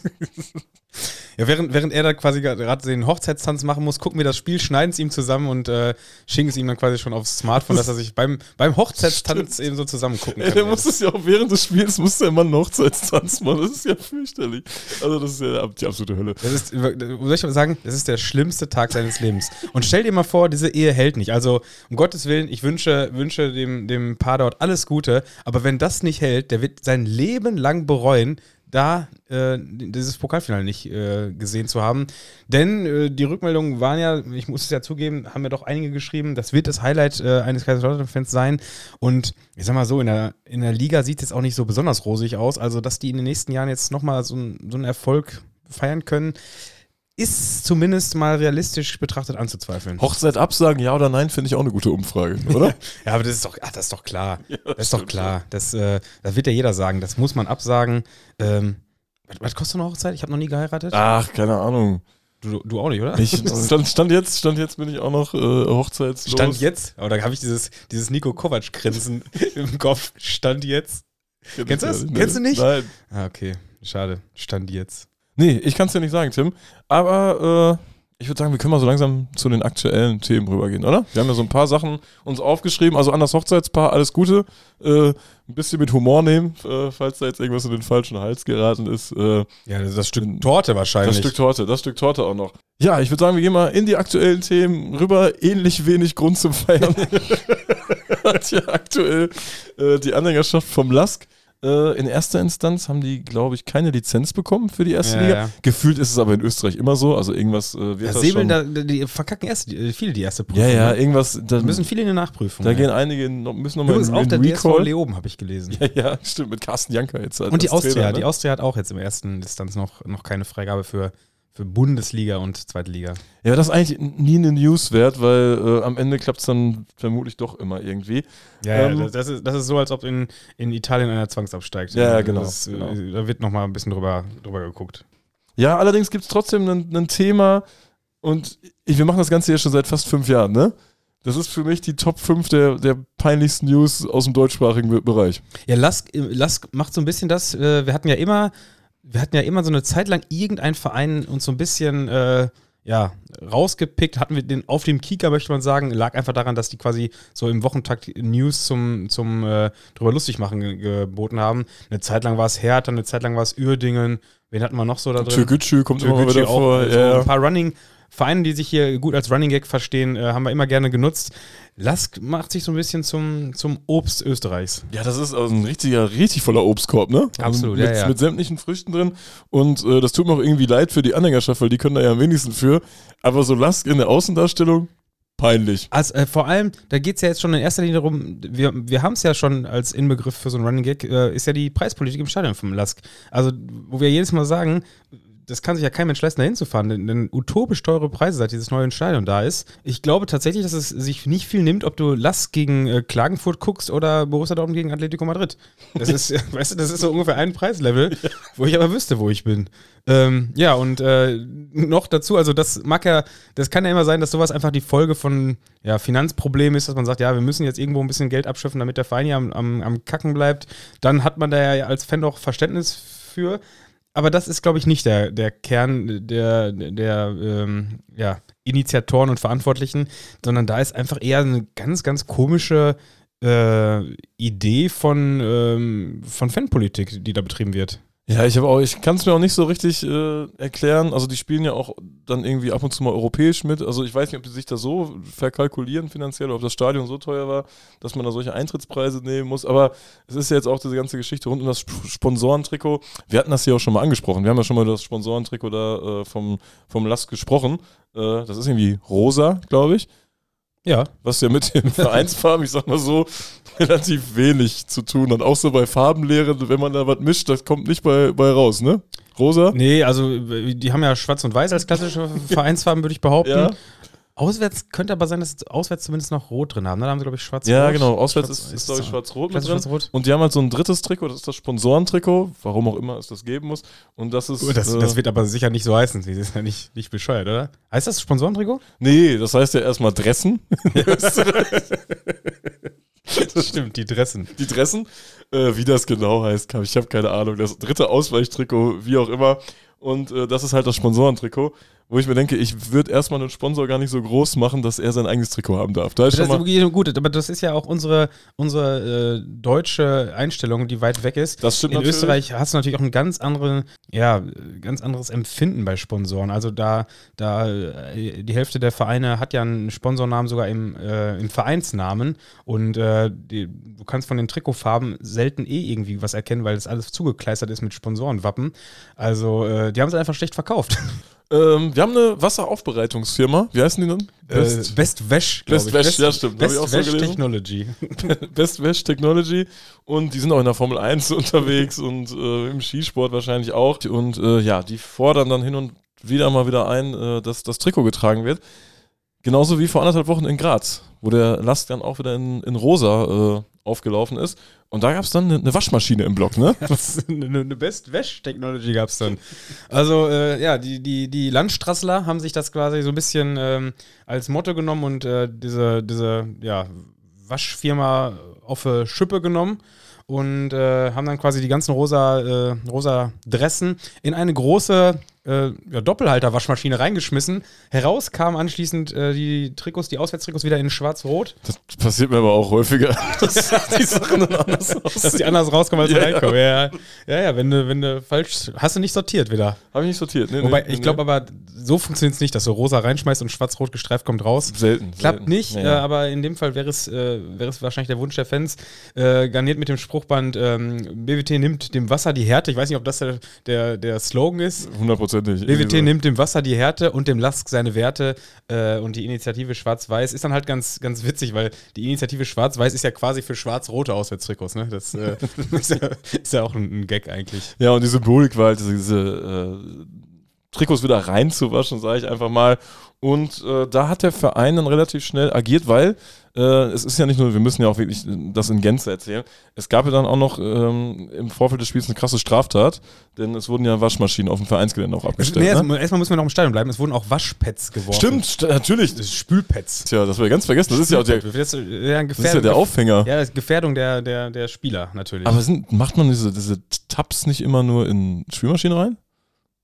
Ja, während, während er da quasi gerade den Hochzeitstanz machen muss, gucken wir das Spiel, schneiden es ihm zusammen und äh, schicken es ihm dann quasi schon aufs Smartphone, dass er sich beim, beim Hochzeitstanz eben so zusammen gucken kann. Ey, der muss es ja auch während des Spiels, muss der Mann einen Hochzeitstanz machen. Das ist ja fürchterlich. Also das ist ja die absolute Hölle. Das ist, soll ich mal sagen, das ist der schlimmste Tag seines Lebens. Und stell dir mal vor, diese Ehe hält nicht. Also um Gottes Willen, ich wünsche, wünsche dem, dem Paar dort alles Gute, aber wenn das nicht hält, der wird sein Leben lang bereuen, da äh, dieses Pokalfinale nicht äh, gesehen zu haben. Denn äh, die Rückmeldungen waren ja, ich muss es ja zugeben, haben ja doch einige geschrieben, das wird das Highlight äh, eines Kaiserslautern-Fans sein. Und ich sag mal so, in der, in der Liga sieht es jetzt auch nicht so besonders rosig aus. Also, dass die in den nächsten Jahren jetzt nochmal so, ein, so einen Erfolg feiern können, ist zumindest mal realistisch betrachtet anzuzweifeln. Hochzeit absagen, ja oder nein, finde ich auch eine gute Umfrage, oder? Ja, aber das ist doch, ach, das ist doch klar. Ja, das, das ist doch klar. Das, äh, das wird ja jeder sagen. Das muss man absagen. Ähm, was, was kostet eine Hochzeit? Ich habe noch nie geheiratet. Ach, keine Ahnung. Du, du auch nicht, oder? Ich, stand, stand, jetzt, stand jetzt bin ich auch noch äh, hochzeitslos. Stand jetzt? Aber da habe ich dieses, dieses Nico Kovac-Grinsen im Kopf. Stand jetzt. Kenn Kennst du das? Nee. Kennst du nicht? Nein. Ah, okay. Schade. Stand jetzt. Nee, ich kann es dir nicht sagen, Tim. Aber äh, ich würde sagen, wir können mal so langsam zu den aktuellen Themen rübergehen, oder? Wir haben ja so ein paar Sachen uns aufgeschrieben. Also an das Hochzeitspaar, alles Gute. Äh, ein bisschen mit Humor nehmen, äh, falls da jetzt irgendwas in den falschen Hals geraten ist. Äh, ja, das, das Stück Torte wahrscheinlich. Das Stück Torte, das Stück Torte auch noch. Ja, ich würde sagen, wir gehen mal in die aktuellen Themen rüber. Ähnlich wenig Grund zum Feiern hat ja aktuell äh, die Anhängerschaft vom Lask. Äh, in erster Instanz haben die, glaube ich, keine Lizenz bekommen für die erste ja, Liga. Ja. Gefühlt ist es aber in Österreich immer so. Also irgendwas äh, wird ja, das Säbeln, schon... da, die verkacken erst die, viele die erste Prüfung. Ja, ja, ne? irgendwas... Da müssen viele in die Nachprüfung. Da ja. gehen einige, noch, müssen nochmal Übrigens in, auch in der D S V Recall. Leoben, habe ich gelesen. Ja, ja, stimmt, mit Carsten Janker jetzt. Halt und die als Austria, Trainer, ne? die Austria hat auch jetzt im ersten Instanz noch, noch keine Freigabe für, für Bundesliga und Zweite Liga. Ja, das ist eigentlich nie eine News wert, weil äh, am Ende klappt es dann vermutlich doch immer irgendwie. Ja, ähm, ja das, ist, das ist so, als ob in, in Italien einer zwangsabsteigt. Ja, ja, genau, Das, genau. Äh, da wird nochmal ein bisschen drüber, drüber geguckt. Ja, allerdings gibt es trotzdem ein, ein Thema und ich, wir machen das Ganze ja schon seit fast fünf Jahren, ne? Das ist für mich die Top fünf der, der peinlichsten News aus dem deutschsprachigen Bereich. Ja, Lask, Lask macht so ein bisschen das, äh, wir hatten ja immer, wir hatten ja immer so eine Zeit lang irgendein Verein uns so ein bisschen, äh, ja, rausgepickt, hatten wir den auf dem Kieker, möchte man sagen, lag einfach daran, dass die quasi so im Wochentakt News zum, zum äh, drüber lustig machen ge- geboten haben. Eine Zeit lang war es Hertha, eine Zeit lang war es Uerdingen. Wen hatten wir noch so da drin? Türkgücü kommt immer Türkgücü wieder auch, vor. also Ja. ein paar Running Vereine, die sich hier gut als Running Gag verstehen, äh, haben wir immer gerne genutzt. Lask macht sich so ein bisschen zum, zum Obst Österreichs. Ja, das ist also ein richtiger, richtig voller Obstkorb, ne? Absolut, also mit, ja, ja. mit sämtlichen Früchten drin. Und äh, das tut mir auch irgendwie leid für die Anhängerschaft, weil die können da ja am wenigsten für. Aber so Lask in der Außendarstellung, peinlich. Also äh, vor allem, da geht es ja jetzt schon in erster Linie darum, wir, wir haben es ja schon als Inbegriff für so einen Running Gag, äh, ist ja die Preispolitik im Stadion vom Lask. Also, wo wir jedes Mal sagen, das kann sich ja kein Mensch leisten, da hinzufahren, denn, denn utopisch teure Preise, seit dieses neue Stadion da ist. Ich glaube tatsächlich, dass es sich nicht viel nimmt, ob du Lask gegen äh, Klagenfurt guckst oder Borussia Dortmund gegen Atletico Madrid. Das ist, weißt du, das ist so ungefähr ein Preislevel, ja. Wo ich aber wüsste, wo ich bin. Ähm, ja, und äh, noch dazu, also das mag ja, das kann ja immer sein, dass sowas einfach die Folge von ja, Finanzproblemen ist, dass man sagt, ja, wir müssen jetzt irgendwo ein bisschen Geld abschöpfen, damit der Verein hier am, am, am Kacken bleibt. Dann hat man da ja als Fan doch Verständnis für. Aber das ist, glaube ich, nicht der, der Kern der, der ähm, ja, Initiatoren und Verantwortlichen, sondern da ist einfach eher eine ganz, ganz komische äh, Idee von, ähm, von Fanpolitik, die da betrieben wird. Ja, ich habe auch, ich kann es mir auch nicht so richtig äh, erklären. Also die spielen ja auch dann irgendwie ab und zu mal europäisch mit. Also ich weiß nicht, ob die sich da so verkalkulieren finanziell oder ob das Stadion so teuer war, dass man da solche Eintrittspreise nehmen muss. Aber es ist ja jetzt auch diese ganze Geschichte rund um das Sp- Sponsorentrikot. Wir hatten das hier auch schon mal angesprochen. Wir haben ja schon mal das Sponsorentrikot da äh, vom, vom Lask gesprochen. Äh, das ist irgendwie rosa, glaube ich. Ja. Was ja mit den Vereinsfarben, ich sag mal so, relativ wenig zu tun hat. Auch so bei Farbenlehre, wenn man da was mischt, das kommt nicht bei, bei raus, ne? Rosa? Nee, also die haben ja schwarz und weiß als klassische Vereinsfarben, würde ich behaupten. Ja. Auswärts könnte aber sein, dass sie auswärts zumindest noch rot drin haben. Da haben sie, glaube ich, schwarz-rot. Ja, genau. Auswärts Schwarz, ist, ist glaube ich, schwarz-rot mit drin. Schwarz-rot. Und die haben halt so ein drittes Trikot, das ist das Sponsorentrikot, warum auch immer es das geben muss. Und das ist. Oh, das, äh, das wird aber sicher nicht so heißen. Sie ist ja nicht, nicht bescheuert, oder? Heißt das Sponsorentrikot? Nee, das heißt ja erstmal Dressen. Das stimmt, die Dressen. Die Dressen. Äh, wie das genau heißt, ich habe keine Ahnung. Das dritte Ausweichtrikot, wie auch immer. Und äh, das ist halt das Sponsorentrikot, wo ich mir denke, ich würde erstmal einen Sponsor gar nicht so groß machen, dass er sein eigenes Trikot haben darf. Da ist Das schon mal ist gut, aber das ist ja auch unsere, unsere äh, deutsche Einstellung, die weit weg ist. Das stimmt In natürlich. Österreich hast du natürlich auch ein ganz, andere, ja, ganz anderes Empfinden bei Sponsoren. Also da, da äh, die Hälfte der Vereine hat ja einen Sponsornamen sogar im, äh, im Vereinsnamen und äh, die, du kannst von den Trikotfarben selten eh irgendwie was erkennen, weil das alles zugekleistert ist mit Sponsorenwappen. Also äh, die haben es einfach schlecht verkauft. Ähm, wir haben eine Wasseraufbereitungsfirma. Wie heißen die denn? Best, äh, Best Wash, glaube Best Wash, ja stimmt. Best Hab ich auch so Wash gelesen. Technology. Best Wash Technology. Und die sind auch in der Formel eins unterwegs und äh, im Skisport wahrscheinlich auch. Und äh, ja, die fordern dann hin und wieder mal wieder ein, äh, dass das Trikot getragen wird. Genauso wie vor anderthalb Wochen in Graz, wo der Lask dann auch wieder in, in rosa äh, aufgelaufen ist. Und da gab es dann eine, eine Waschmaschine im Block, ne? eine, eine Best-Wash-Technology gab es dann. Also, äh, ja, die, die, die Landstrassler haben sich das quasi so ein bisschen ähm, als Motto genommen und äh, diese, diese ja, Waschfirma auf die Schippe genommen und äh, haben dann quasi die ganzen rosa, äh, rosa Dressen in eine große äh, ja, Doppelhalter-Waschmaschine reingeschmissen. Heraus kamen anschließend äh, die Trikots, die Auswärtstrikots wieder in schwarz-rot. Das passiert mir aber auch häufiger, dass die Sachen dann anders aussehen. Dass die anders rauskommen, als sie Ja, reinkommen. Ja, ja, ja, wenn du, wenn du falsch, hast du nicht sortiert wieder. Habe ich nicht sortiert. Nee, Wobei, nee, ich glaube aber, so funktioniert es nicht, dass du rosa reinschmeißt und schwarz-rot gestreift kommt raus. Selten. Klappt selten. nicht, Ja, äh, ja. aber in dem Fall wäre es, äh, wäre es wahrscheinlich der Wunsch der Fans, äh, garniert mit dem Spruchband, ähm, B W T nimmt dem Wasser die Härte. Ich weiß nicht, ob das der, der, der Slogan ist. Hundertprozentig. B W T Irgendwie nimmt dem Wasser die Härte und dem Lask seine Werte äh, und die Initiative Schwarz-Weiß ist dann halt ganz, ganz witzig, weil die Initiative Schwarz-Weiß ist ja quasi für schwarz-rote Auswärtstrikots, ne? Das äh, ist, ja, ist ja auch ein, ein Gag eigentlich. so. Ja, und die Symbolik war halt, diese, diese äh, Trikots wieder reinzuwaschen, sage ich einfach mal. Und äh, da hat der Verein dann relativ schnell agiert, weil äh, es ist ja nicht nur, wir müssen ja auch wirklich das in Gänze erzählen. Es gab ja dann auch noch ähm, im Vorfeld des Spiels eine krasse Straftat, denn es wurden ja Waschmaschinen auf dem Vereinsgelände auch abgestellt. Nee, ne? erstmal erstmal müssen wir noch im Stadion bleiben. Es wurden auch Waschpads geworfen. Stimmt, st- natürlich. Das ist Spülpads. Tja, das war ja ganz vergessen. Das ist ja, auch der, Das ist ja, ein das ist ja Gefährdung- der Aufhänger. Ja, das ist Gefährdung der, der, der Spieler natürlich. Aber sind, macht man diese, diese Tabs nicht immer nur in Spülmaschinen rein?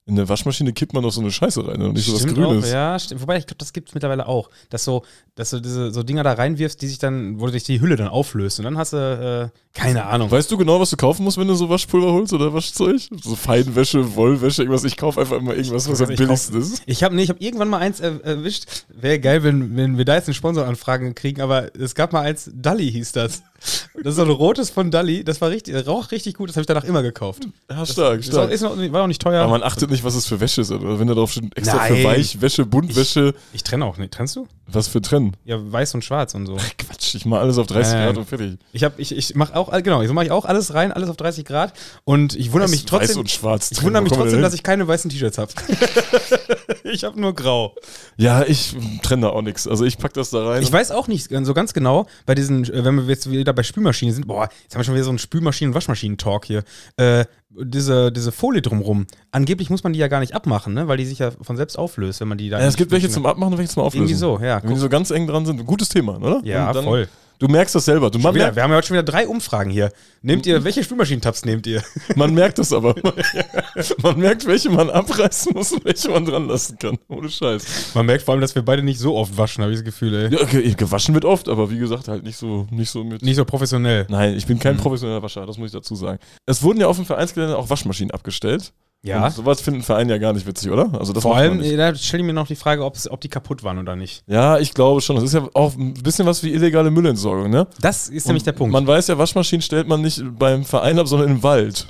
In der Waschmaschine kippt man doch so eine Scheiße rein und nicht so was Stimmt auch, Grünes. ja, stimmt. Wobei, ich glaube, das gibt es mittlerweile auch. Dass, so, dass du diese so Dinger da reinwirfst, die sich dann, wo sich die Hülle dann auflöst. Und dann hast du, äh, keine Ahnung. Weißt du genau, was du kaufen musst, wenn du so Waschpulver holst oder Waschzeug? So Feinwäsche, Wollwäsche, irgendwas. Ich kaufe einfach immer irgendwas, was am billigsten ist. Ich habe nee, ich hab irgendwann mal eins er, erwischt. Wäre geil, wenn, wenn wir da jetzt eine Sponsoranfrage kriegen, aber es gab mal eins, Dalli hieß das. Das ist so ein rotes von Dalli. Das war richtig, raucht richtig gut. Das habe ich danach immer gekauft. Ja, stark, das, stark. Ist noch, war auch nicht teuer. Aber man achtet nicht, was es für Wäsche ist. Oder wenn da drauf steht, extra Nein. für Weichwäsche, Buntwäsche. Ich, ich trenne auch nicht. Trennst du? Was für trennen? Ja, weiß und schwarz und so. Quatsch, ich mach alles auf dreißig Äh, Grad und fertig. Ich hab, ich, ich mach auch, genau, so mache ich auch alles rein, alles auf dreißig Grad. Und ich wundere mich trotzdem. Weiß und schwarz. Ich wundere mich Wo kommen wir trotzdem, denn dass ich keine weißen T-Shirts habe. Ich habe nur grau. Ja, ich trenne da auch nichts. Also ich pack das da rein. Ich weiß auch nicht so ganz genau, bei diesen, äh, wenn wir jetzt wieder bei Spülmaschinen sind, boah, jetzt haben wir schon wieder so einen Spülmaschinen- und Waschmaschinen-Talk hier. Äh, diese, diese Folie drumrum, angeblich muss man die ja gar nicht abmachen, ne? Weil die sich ja von selbst auflöst, wenn man die da. ja, es gibt welche zum Abmachen und welche zum Auflösen. Irgendwie so, ja. Wenn die so ganz eng dran sind. Gutes Thema, oder? Ja, Und dann, voll. Du merkst das selber. Du, man, Wieder, merkt, wir haben ja heute schon wieder drei Umfragen hier. Nehmt ihr, welche Spülmaschinentabs nehmt ihr? man merkt das aber. Man merkt, welche man abreißen muss und welche man dran lassen kann. Ohne Scheiß. Man merkt vor allem, dass wir beide nicht so oft waschen, habe ich das Gefühl, ey. Ja, okay, gewaschen wird oft, aber wie gesagt, halt nicht so, nicht so mit. Nicht so professionell. Nein, ich bin kein Mhm. professioneller Wascher, das muss ich dazu sagen. Es wurden ja auf dem Vereinsgelände auch Waschmaschinen abgestellt. Ja. Und sowas finden Verein ja gar nicht witzig, oder? Also das Vor macht man allem, nicht. äh, da stelle ich mir noch die Frage, ob's, ob die kaputt waren oder nicht. Ja, ich glaube schon. Das ist ja auch ein bisschen was wie illegale Müllentsorgung, ne? Das ist Und nämlich der Punkt. Man weiß ja, Waschmaschinen stellt man nicht beim Verein ab, sondern im Wald.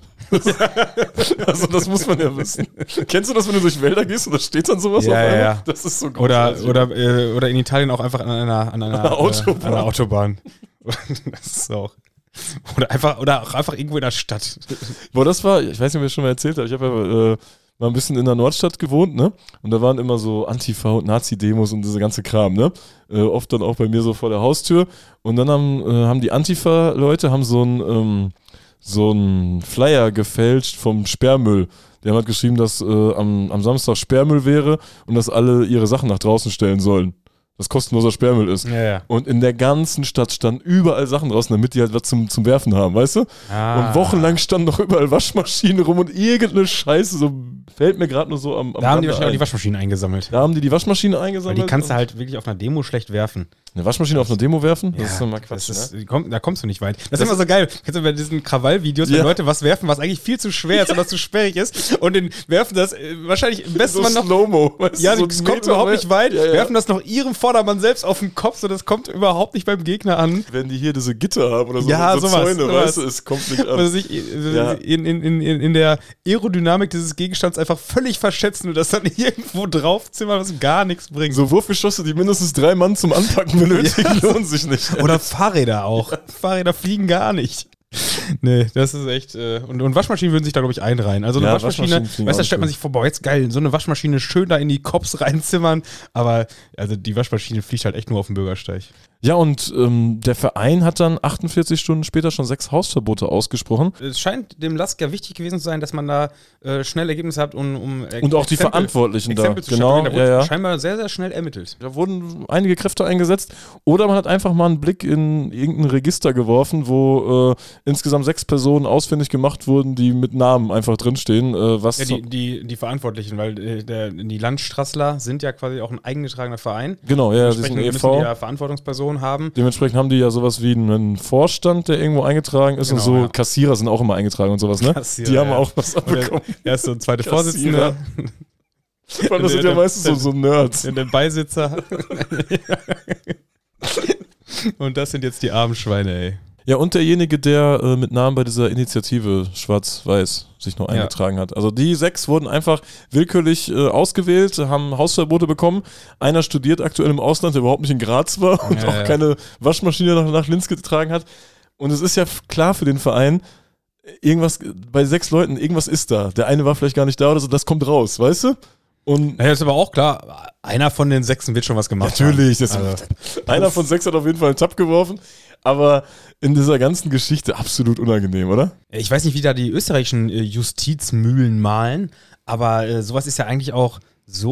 Also das muss man ja wissen. Kennst du das, wenn du durch Wälder gehst und da steht dann sowas Ja, auf ja, einmal? ja. Das ist so Oder, großartig. oder, äh, oder in Italien auch einfach an einer, an einer, An einer Autobahn. Äh, an einer Autobahn. Das ist auch. Oder einfach, oder auch einfach irgendwo in der Stadt. Boah, das war, ich weiß nicht, ob ich das schon mal erzählt habe, ich habe ja äh, mal ein bisschen in der Nordstadt gewohnt, ne? Und da waren immer so Antifa- und Nazi-Demos und diese ganze Kram, ne? Äh, oft dann auch bei mir so vor der Haustür. Und dann haben, äh, haben die Antifa-Leute haben so ein ähm, so ein Flyer gefälscht vom Sperrmüll. Die haben halt geschrieben, dass äh, am, am Samstag Sperrmüll wäre und dass alle ihre Sachen nach draußen stellen sollen. Dass kostenloser Sperrmüll ist. Ja, ja. Und in der ganzen Stadt standen überall Sachen draußen, damit die halt was zum, zum Werfen haben, weißt du? Ah. Und wochenlang standen noch überall Waschmaschinen rum und irgendeine Scheiße, so fällt mir gerade nur so am, am Da haben die Rande wahrscheinlich auch ein. die Waschmaschinen eingesammelt. Da haben die die Waschmaschine Weil eingesammelt. die kannst du und halt wirklich auf einer Demo schlecht werfen. eine Waschmaschine auf eine Demo werfen? Das Ja, ist doch mal Quatsch, das ist, ne? die kommt, da kommst du nicht weit. Das, ist immer so geil. Kennst du bei diesen Krawallvideos, wenn Ja. Leute was werfen, was eigentlich viel zu schwer ist oder zu sperrig ist und den werfen das äh, wahrscheinlich am besten So man noch. Slow-Mo. weißt Ja, du, so das einen kommt Meter überhaupt weit. nicht weit, Ja, ja. werfen das noch ihrem Vordermann selbst auf den Kopf, so das kommt überhaupt nicht beim Gegner an. Wenn die hier diese Gitter haben oder so, Ja, so sowas, Zäune, sowas. weißt du, es kommt nicht Also an. sich äh, Ja. in, in, in, in der Aerodynamik dieses Gegenstands einfach völlig verschätzen und das dann irgendwo draufzimmern, was gar nichts bringt. So Wurfgeschosse, die mindestens drei Mann zum Anpacken benötigen, lohnen sich nicht. Oder Fahrräder auch. Fahrräder fliegen gar nicht. Nee, das ist echt. Äh, und, und Waschmaschinen würden sich da, glaube ich, einreihen. Also eine Ja, Waschmaschine, Waschmaschinen fliegen weißt du, da auch stellt man gut. sich vor, boah, jetzt geil, so eine Waschmaschine schön da in die Kops reinzimmern. Aber also die Waschmaschine fliegt halt echt nur auf dem Bürgersteig. Ja, und ähm, der Verein hat dann achtundvierzig Stunden später schon sechs Hausverbote ausgesprochen. Es scheint dem Lask ja wichtig gewesen zu sein, dass man da äh, schnell Ergebnisse hat, um, um äh, Und auch die Exempel- Verantwortlichen da. Exempel zu Genau, statuieren. Da ja, wurde ja. scheinbar sehr, sehr schnell ermittelt. Da wurden einige Kräfte eingesetzt. Oder man hat einfach mal einen Blick in irgendein Register geworfen, wo äh, insgesamt sechs Personen ausfindig gemacht wurden, die mit Namen einfach drinstehen. Äh, was Ja, die, die, die Verantwortlichen, weil äh, der, die Landstrassler sind ja quasi auch ein eingetragener Verein. genau, ja, sie sind Dementsprechend E müssen V. die ja Verantwortungspersonen haben. Dementsprechend haben die ja sowas wie einen Vorstand, der irgendwo eingetragen ist Genau, und so. ja. Kassierer sind auch immer eingetragen und sowas, ne? Kassierer, die haben ja. auch was abbekommen. Der erste und zweite Kassierer. Vorsitzende. Vor allem, das sind ja der- meistens so, der- so Nerds. Der Beisitzer. Und das sind jetzt die armen Schweine, ey. Ja, und derjenige, der äh, mit Namen bei dieser Initiative Schwarz-Weiß sich noch Ja. eingetragen hat. Also die sechs wurden einfach willkürlich äh, ausgewählt, haben Hausverbote bekommen. Einer studiert aktuell im Ausland, der überhaupt nicht in Graz war und Ja, auch ja. keine Waschmaschine nach, nach Linz getragen hat. Und es ist ja f- klar für den Verein, irgendwas, bei sechs Leuten, irgendwas ist da. Der eine war vielleicht gar nicht da oder so, das kommt raus, weißt du? Und Naja, ist aber auch klar, einer von den Sechsen wird schon was gemacht natürlich, das, haben. Also, einer von sechs hat auf jeden Fall einen Tab geworfen, aber in dieser ganzen Geschichte absolut unangenehm, oder? ich weiß nicht, wie da die österreichischen äh, Justizmühlen malen, aber äh, sowas ist ja eigentlich auch so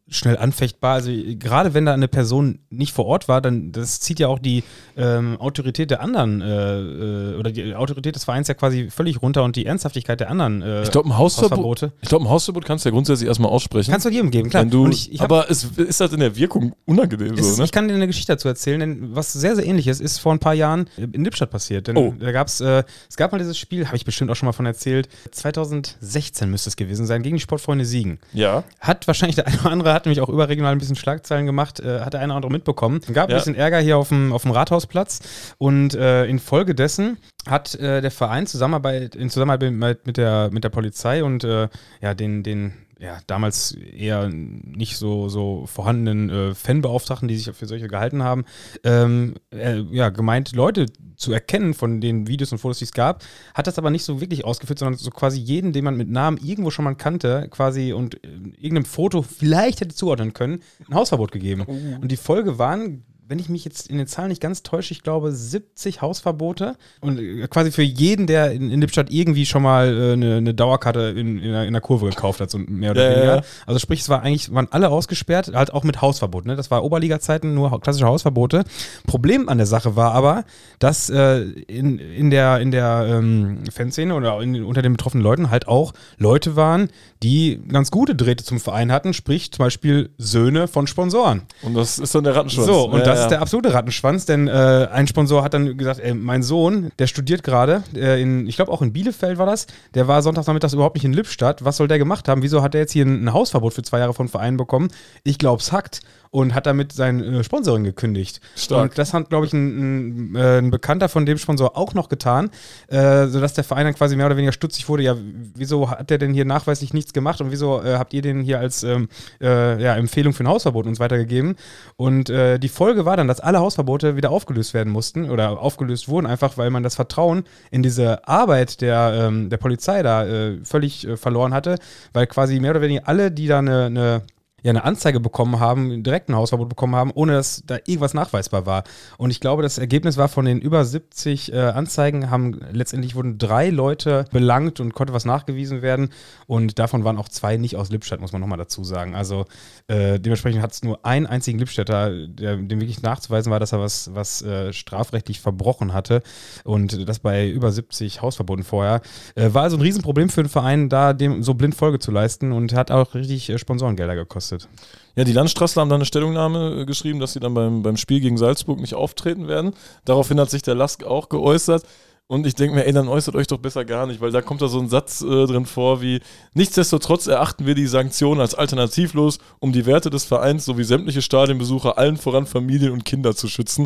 schnell anfechtbar. Also gerade wenn da eine Person nicht vor Ort war, dann das zieht ja auch die ähm, Autorität der anderen äh, oder die Autorität des Vereins ja quasi völlig runter und die Ernsthaftigkeit der anderen äh, ich glaube, ein Hausverbot, ich glaube, ein Hausverbot kannst du ja grundsätzlich erstmal aussprechen. Kannst du jedem geben, klar. Du, und ich, ich hab, aber es ist halt in der Wirkung unangenehm so, ist, ne? Ich kann dir eine Geschichte dazu erzählen, denn was sehr, sehr ähnliches ist vor ein paar Jahren in Lippstadt passiert. Denn oh. da gab's, äh, es gab mal dieses Spiel, habe ich bestimmt auch schon mal von erzählt, zweitausendsechzehn müsste es gewesen sein, gegen die Sportfreunde Siegen. Ja. Hat wahrscheinlich der eine oder andere, hat nämlich auch überregional ein bisschen Schlagzeilen gemacht, äh, hat der eine oder andere mitbekommen. Gab ein ja. bisschen Ärger hier auf dem, auf dem Rathausplatz und äh, infolgedessen hat äh, der Verein Zusammenarbeit, in Zusammenarbeit mit der, mit der Polizei und äh, ja, den, den ja, damals eher nicht so, so vorhandenen äh, Fanbeauftragten, die sich für solche gehalten haben, ähm, äh, ja, gemeint, Leute zu erkennen von den Videos und Fotos, die es gab, hat das aber nicht so wirklich ausgeführt, sondern so quasi jeden, den man mit Namen irgendwo schon mal kannte, quasi und äh, irgendeinem Foto vielleicht hätte zuordnen können, ein Hausverbot gegeben. Oh. Und die Folge waren, wenn ich mich jetzt in den Zahlen nicht ganz täusche, ich glaube siebzig Hausverbote und quasi für jeden, der in, in Lippstadt irgendwie schon mal äh, eine, eine Dauerkarte in, in, einer, in einer Kurve gekauft hat, so mehr oder ja, weniger. Ja. Also sprich, es war eigentlich, waren alle ausgesperrt, halt auch mit Hausverbot, ne? Das war Oberliga-Zeiten, nur klassische Hausverbote. Problem an der Sache war aber, dass äh, in, in der, in der ähm, Fanszene oder in, unter den betroffenen Leuten halt auch Leute waren, die ganz gute Drähte zum Verein hatten, sprich zum Beispiel Söhne von Sponsoren. Und das ist dann der Rattenschwanz. So, und ja, das ja. ist der absolute Rattenschwanz, denn äh, ein Sponsor hat dann gesagt, ey, mein Sohn, der studiert gerade, äh, in, ich glaube auch in Bielefeld war das, der war sonntagsnachmittags überhaupt nicht in Lippstadt, was soll der gemacht haben? Wieso hat er jetzt hier ein, ein Hausverbot für zwei Jahre von Vereinen bekommen? Ich glaube, es hackt. Und hat damit sein äh, Sponsoring gekündigt. Stark. Und das hat, glaube ich, ein, ein, äh, ein Bekannter von dem Sponsor auch noch getan, äh, sodass der Verein dann quasi mehr oder weniger stutzig wurde. Ja, wieso hat der denn hier nachweislich nichts gemacht und wieso äh, habt ihr den hier als ähm, äh, ja, Empfehlung für ein Hausverbot uns weitergegeben? Und äh, die Folge war dann, dass alle Hausverbote wieder aufgelöst werden mussten oder aufgelöst wurden, einfach weil man das Vertrauen in diese Arbeit der, ähm, der Polizei da äh, völlig äh, verloren hatte, weil quasi mehr oder weniger alle, die da eine, eine ja, eine Anzeige bekommen haben, direkt ein Hausverbot bekommen haben, ohne dass da irgendwas nachweisbar war. Und ich glaube, das Ergebnis war, von den über siebzig äh, Anzeigen haben letztendlich wurden drei Leute belangt und konnte was nachgewiesen werden. Und davon waren auch zwei nicht aus Lippstadt, muss man nochmal dazu sagen. Also äh, dementsprechend hat es nur einen einzigen Lippstädter, der, dem wirklich nachzuweisen war, dass er was, was äh, strafrechtlich verbrochen hatte. Und das bei über siebzig Hausverboten vorher. Äh, war also ein Riesenproblem für den Verein, da dem so blind Folge zu leisten und hat auch richtig äh, Sponsorengelder gekostet. Ja, die Landstraßler haben dann eine Stellungnahme geschrieben, dass sie dann beim, beim Spiel gegen Salzburg nicht auftreten werden. Daraufhin hat sich der Lask auch geäußert. Und ich denke mir, ey, dann äußert euch doch besser gar nicht, weil da kommt da so ein Satz äh, drin vor wie: Nichtsdestotrotz erachten wir die Sanktionen als alternativlos, um die Werte des Vereins sowie sämtliche Stadionbesucher, allen voran Familien und Kinder zu schützen.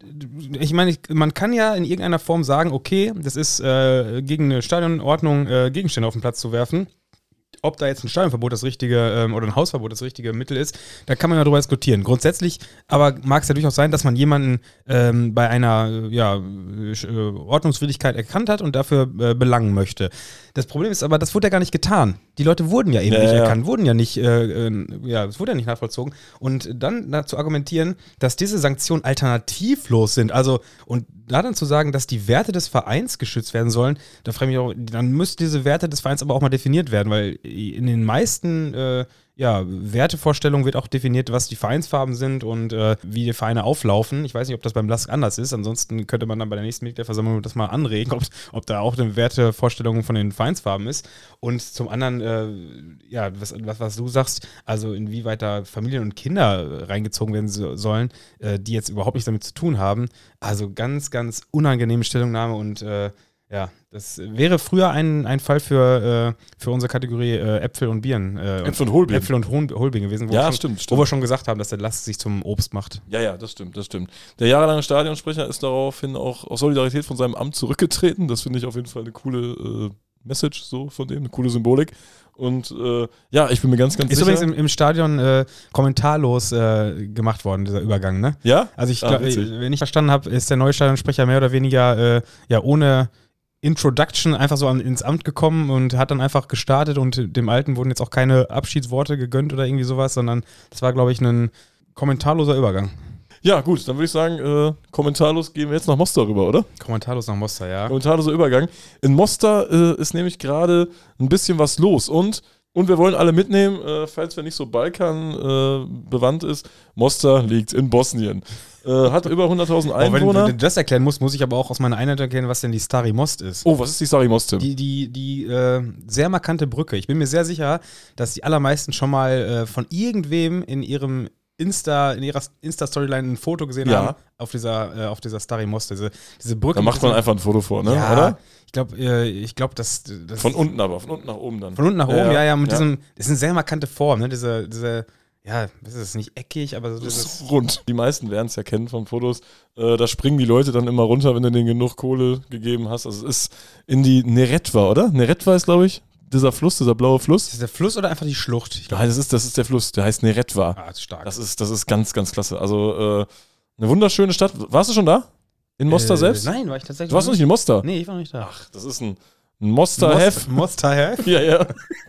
Ich meine, ich, man kann ja in irgendeiner Form sagen, okay, das ist äh, gegen eine Stadionordnung, äh, Gegenstände auf den Platz zu werfen. Ob da jetzt ein Stadionverbot das richtige ähm, oder ein Hausverbot das richtige Mittel ist, da kann man ja drüber diskutieren. Grundsätzlich aber mag es ja durchaus sein, dass man jemanden ähm, bei einer ja, äh, Ordnungswidrigkeit erkannt hat und dafür äh, belangen möchte. Das Problem ist aber, das wurde ja gar nicht getan. Die Leute wurden ja eben ja, nicht ja. erkannt, wurden ja nicht, äh, äh, ja, es wurde ja nicht nachvollzogen. Und dann dazu argumentieren, dass diese Sanktionen alternativlos sind, also und da dann zu sagen, dass die Werte des Vereins geschützt werden sollen, da frage ich mich auch, dann müssten diese Werte des Vereins aber auch mal definiert werden, weil in den meisten äh, ja, Wertevorstellungen wird auch definiert, was die Vereinsfarben sind und äh, wie die Vereine auflaufen. Ich weiß nicht, ob das beim Lask anders ist. Ansonsten könnte man dann bei der nächsten Mitgliederversammlung das mal anregen, ob, ob da auch eine Wertevorstellung von den Vereinsfarben ist. Und zum anderen, äh, ja, was, was, was du sagst, also inwieweit da Familien und Kinder reingezogen werden so, sollen, äh, die jetzt überhaupt nichts damit zu tun haben. Also ganz, ganz unangenehme Stellungnahme und äh, ja, das wäre früher ein, ein Fall für, äh, für unsere Kategorie äh, Äpfel und Birnen. Äh, Äpfel und Hohlbeeren. Äpfel und Hohl- Hohlbeeren gewesen, wo, ja, wir schon, stimmt, stimmt. wo wir schon gesagt haben, dass der Lask sich zum Obst macht. Ja, ja, das stimmt, das stimmt. Der jahrelange Stadionsprecher ist daraufhin auch aus Solidarität von seinem Amt zurückgetreten. Das finde ich auf jeden Fall eine coole äh, Message so von dem, eine coole Symbolik. Und äh, ja, ich bin mir ganz, ganz ist sicher. Ist übrigens im, im Stadion äh, kommentarlos äh, gemacht worden, dieser Übergang, ne? Ja? Also ich ah, glaube, wenn ich verstanden habe, ist der neue Stadionsprecher mehr oder weniger äh, ja ohne Introduction einfach so an, ins Amt gekommen und hat dann einfach gestartet und dem Alten wurden jetzt auch keine Abschiedsworte gegönnt oder irgendwie sowas, sondern das war, glaube ich, ein kommentarloser Übergang. Ja, gut, dann würde ich sagen, äh, kommentarlos gehen wir jetzt nach Mostar rüber, oder? Kommentarlos nach Mostar, ja. Kommentarloser Übergang. In Mostar äh, ist nämlich gerade ein bisschen was los und Und wir wollen alle mitnehmen, äh, falls wer nicht so Balkan äh, bewandt ist, Mostar liegt in Bosnien. Äh, hat über hunderttausend Einwohner. Oh, wenn du das erklären musst, muss ich aber auch aus meiner Einheit erkennen, was denn die Stari Most ist. Oh, was ist die Stari Most, Tim? Die, die, die äh, sehr markante Brücke. Ich bin mir sehr sicher, dass die allermeisten schon mal äh, von irgendwem in ihrem Insta, in ihrer Insta-Storyline ein Foto gesehen Ja. haben auf dieser, äh, auf dieser Stari Most, diese, diese Brücke. Da macht man einfach ein Foto vor, ne? ja, Oder? Ich glaube, äh, ich glaub, dass das Von unten aber, von unten nach oben dann. Von unten nach oben, ja, ja, ja mit ja. diesem, das ist eine sehr markante Form, ne? Diese, diese, ja, das ist nicht eckig, aber so Das dieses. ist rund. Die meisten werden es ja kennen von Fotos. Äh, da springen die Leute dann immer runter, wenn du denen genug Kohle gegeben hast. Also es ist in die Neretva, oder? Neretva ist, glaube ich, dieser Fluss, dieser blaue Fluss. Ist das der Fluss oder einfach die Schlucht? Ich glaub, Nein, das ist, das ist der Fluss, der heißt Neretva. ah, das ist stark. Das ist, das ist ganz, ganz klasse. Also äh, eine wunderschöne Stadt. Warst du schon da? In Mostar äh, selbst? Nein, war ich tatsächlich. Du warst noch nicht in Mostar? Nee, ich war noch nicht da. Ach, das ist ein, ein Mostar-Hef. Mostar-Hef? Ja, ja.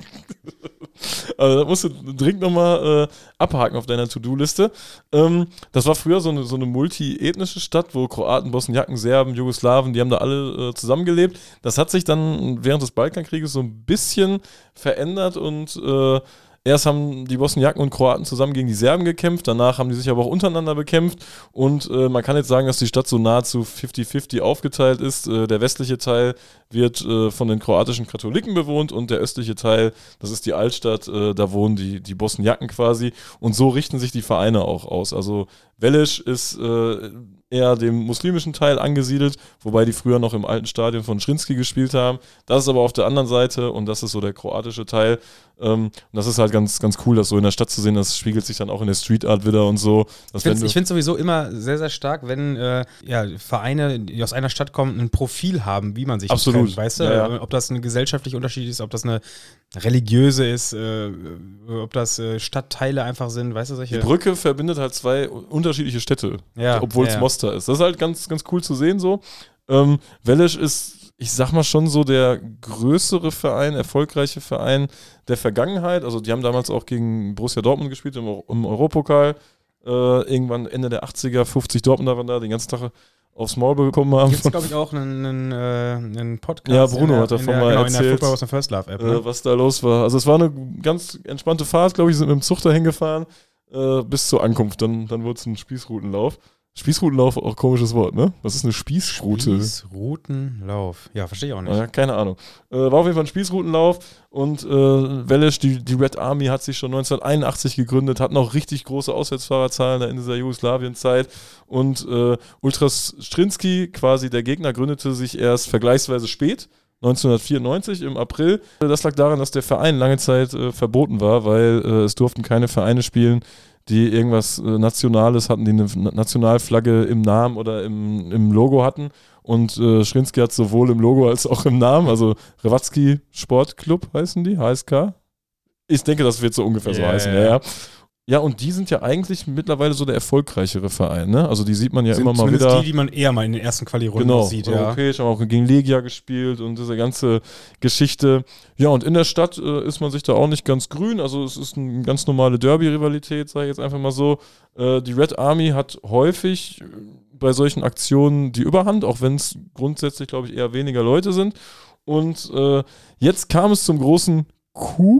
Also da musst du dringend nochmal äh, abhaken auf deiner To-Do-Liste. Ähm, das war früher so eine, so eine multi-ethnische Stadt, wo Kroaten, Bosniaken, Serben, Jugoslawen, die haben da alle äh, zusammengelebt. Das hat sich dann während des Balkankrieges so ein bisschen verändert und äh, erst haben die Bosniaken und Kroaten zusammen gegen die Serben gekämpft, danach haben die sich aber auch untereinander bekämpft und äh, man kann jetzt sagen, dass die Stadt so nahezu fünfzig fünfzig aufgeteilt ist. Äh, der westliche Teil wird äh, von den kroatischen Katholiken bewohnt und der östliche Teil, das ist die Altstadt, äh, da wohnen die, die Bosniaken quasi und so richten sich die Vereine auch aus. Also Veleš ist äh, eher dem muslimischen Teil angesiedelt, wobei die früher noch im alten Stadion von Zrinjski gespielt haben. Das ist aber auf der anderen Seite und das ist so der kroatische Teil. Ähm, und das ist halt ganz, ganz cool, das so in der Stadt zu sehen. Das spiegelt sich dann auch in der Street Art wieder und so. Ich finde es sowieso immer sehr, sehr stark, wenn äh, ja, Vereine, die aus einer Stadt kommen, ein Profil haben, wie man sich Absolut. kennt, weißt du? Ja, ja. Ob das ein gesellschaftlicher Unterschied ist, ob das eine religiöse ist, äh, ob das äh, Stadtteile einfach sind, weißt du, solche. Die Brücke verbindet halt zwei unterschiedliche Städte, Ja, obwohl es ja. Mostar ist. Das ist halt ganz, ganz cool zu sehen so. Ähm, Veleš ist, ich sag mal schon so der größere Verein, erfolgreiche Verein der Vergangenheit. Also die haben damals auch gegen Borussia Dortmund gespielt im, im Europapokal. Äh, irgendwann Ende der achtziger, fünfzig Dortmunder waren da, den ganzen Tag aufs Maul bekommen haben. Gibt es, glaube ich, auch einen, einen, äh, einen Podcast. Ja, Bruno in der, hat davon in der, mal genau, in der erzählt. Football was the First Love App. Ne? Äh, was da los war. Also es war eine ganz entspannte Fahrt, glaube ich, sind mit dem Zug dahin gefahren, äh, bis zur Ankunft. Dann, dann wurde es ein Spießrutenlauf. Spießrutenlauf, auch komisches Wort, ne? Was ist eine Spießrute? Spießrutenlauf. Ja, verstehe ich auch nicht. Ja, keine Ahnung. Äh, war auf jeden Fall ein Spießrutenlauf und äh, Veleš, die, die Red Army, hat sich schon neunzehnhunderteinundachtzig gegründet, hat noch richtig große Auswärtsfahrerzahlen da in dieser Jugoslawien-Zeit und äh, Ultras Zrinjski, quasi der Gegner, gründete sich erst vergleichsweise spät, neunzehnhundertvierundneunzig im April. Das lag daran, dass der Verein lange Zeit äh, verboten war, weil äh, es durften keine Vereine spielen, die irgendwas äh, Nationales hatten, die eine Nationalflagge im Namen oder im, im Logo hatten. Und äh, Zrinjski hat sowohl im Logo als auch im Namen, also Hrvatski Sportclub heißen die, H S K. Ich denke, das wird so ungefähr so Yeah. heißen, ja, ja. Ja, und die sind ja eigentlich mittlerweile so der erfolgreichere Verein, ne? Also die sieht man ja Sind immer mal zumindest wieder. die, die man eher mal in den ersten Quali-Runden Genau, sieht. Ja. europäisch, haben auch gegen Legia gespielt und diese ganze Geschichte. Ja, und in der Stadt äh, ist man sich da auch nicht ganz grün. Also es ist eine ganz normale Derby-Rivalität, sage ich jetzt einfach mal so. Äh, die Red Army hat häufig äh, bei solchen Aktionen die Überhand, auch wenn es grundsätzlich, glaube ich, eher weniger Leute sind. Und äh, jetzt kam es zum großen Coup.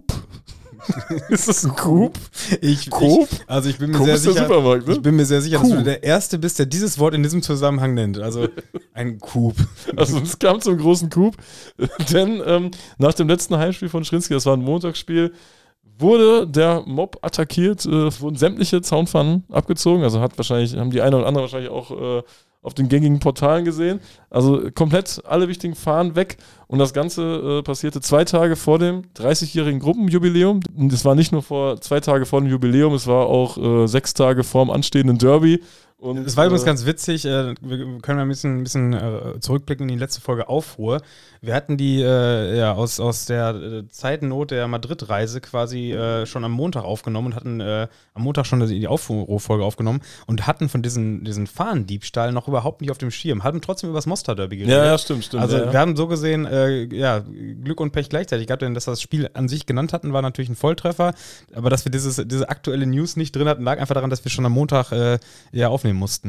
Ist das ein Coup? Ich, Coop? ich, also ich bin mir Coop sehr ist der sicher, Supermarkt, ne? ich bin mir sehr sicher, dass Coup. du der Erste bist, der dieses Wort in diesem Zusammenhang nennt. Also ein Coup. Also es kam zum großen Coup, denn ähm, nach dem letzten Heimspiel von Zrinjski, das war ein Montagsspiel, wurde der Mob attackiert, äh, wurden sämtliche Zaunpfannen abgezogen, also hat wahrscheinlich, haben die eine oder andere wahrscheinlich auch äh, auf den gängigen Portalen gesehen. Also komplett alle wichtigen Fahnen weg und das Ganze äh, passierte zwei Tage vor dem dreißigjährigen Gruppenjubiläum. Und es war nicht nur vor zwei Tage vor dem Jubiläum, es war auch äh, sechs Tage vor dem anstehenden Derby. Und, Es war übrigens äh, ganz witzig, äh, wir können mal ein bisschen, ein bisschen äh, zurückblicken in die letzte Folge Aufruhr. Wir hatten die äh, ja, aus, aus der äh, Zeitnot der Madrid-Reise quasi äh, schon am Montag aufgenommen und hatten äh, am Montag schon die, die Aufruhrfolge aufgenommen und hatten von diesen, diesen Fahnendiebstahl noch überhaupt nicht auf dem Schirm, hatten trotzdem über das Mostar-Derby geredet. Ja, ja, stimmt, stimmt. Also ja, ja. wir haben so gesehen, äh, ja, Glück und Pech gleichzeitig gehabt, denn dass wir das Spiel an sich genannt hatten, war natürlich ein Volltreffer, aber dass wir dieses, diese aktuelle News nicht drin hatten, lag einfach daran, dass wir schon am Montag äh, ja aufnehmen mussten.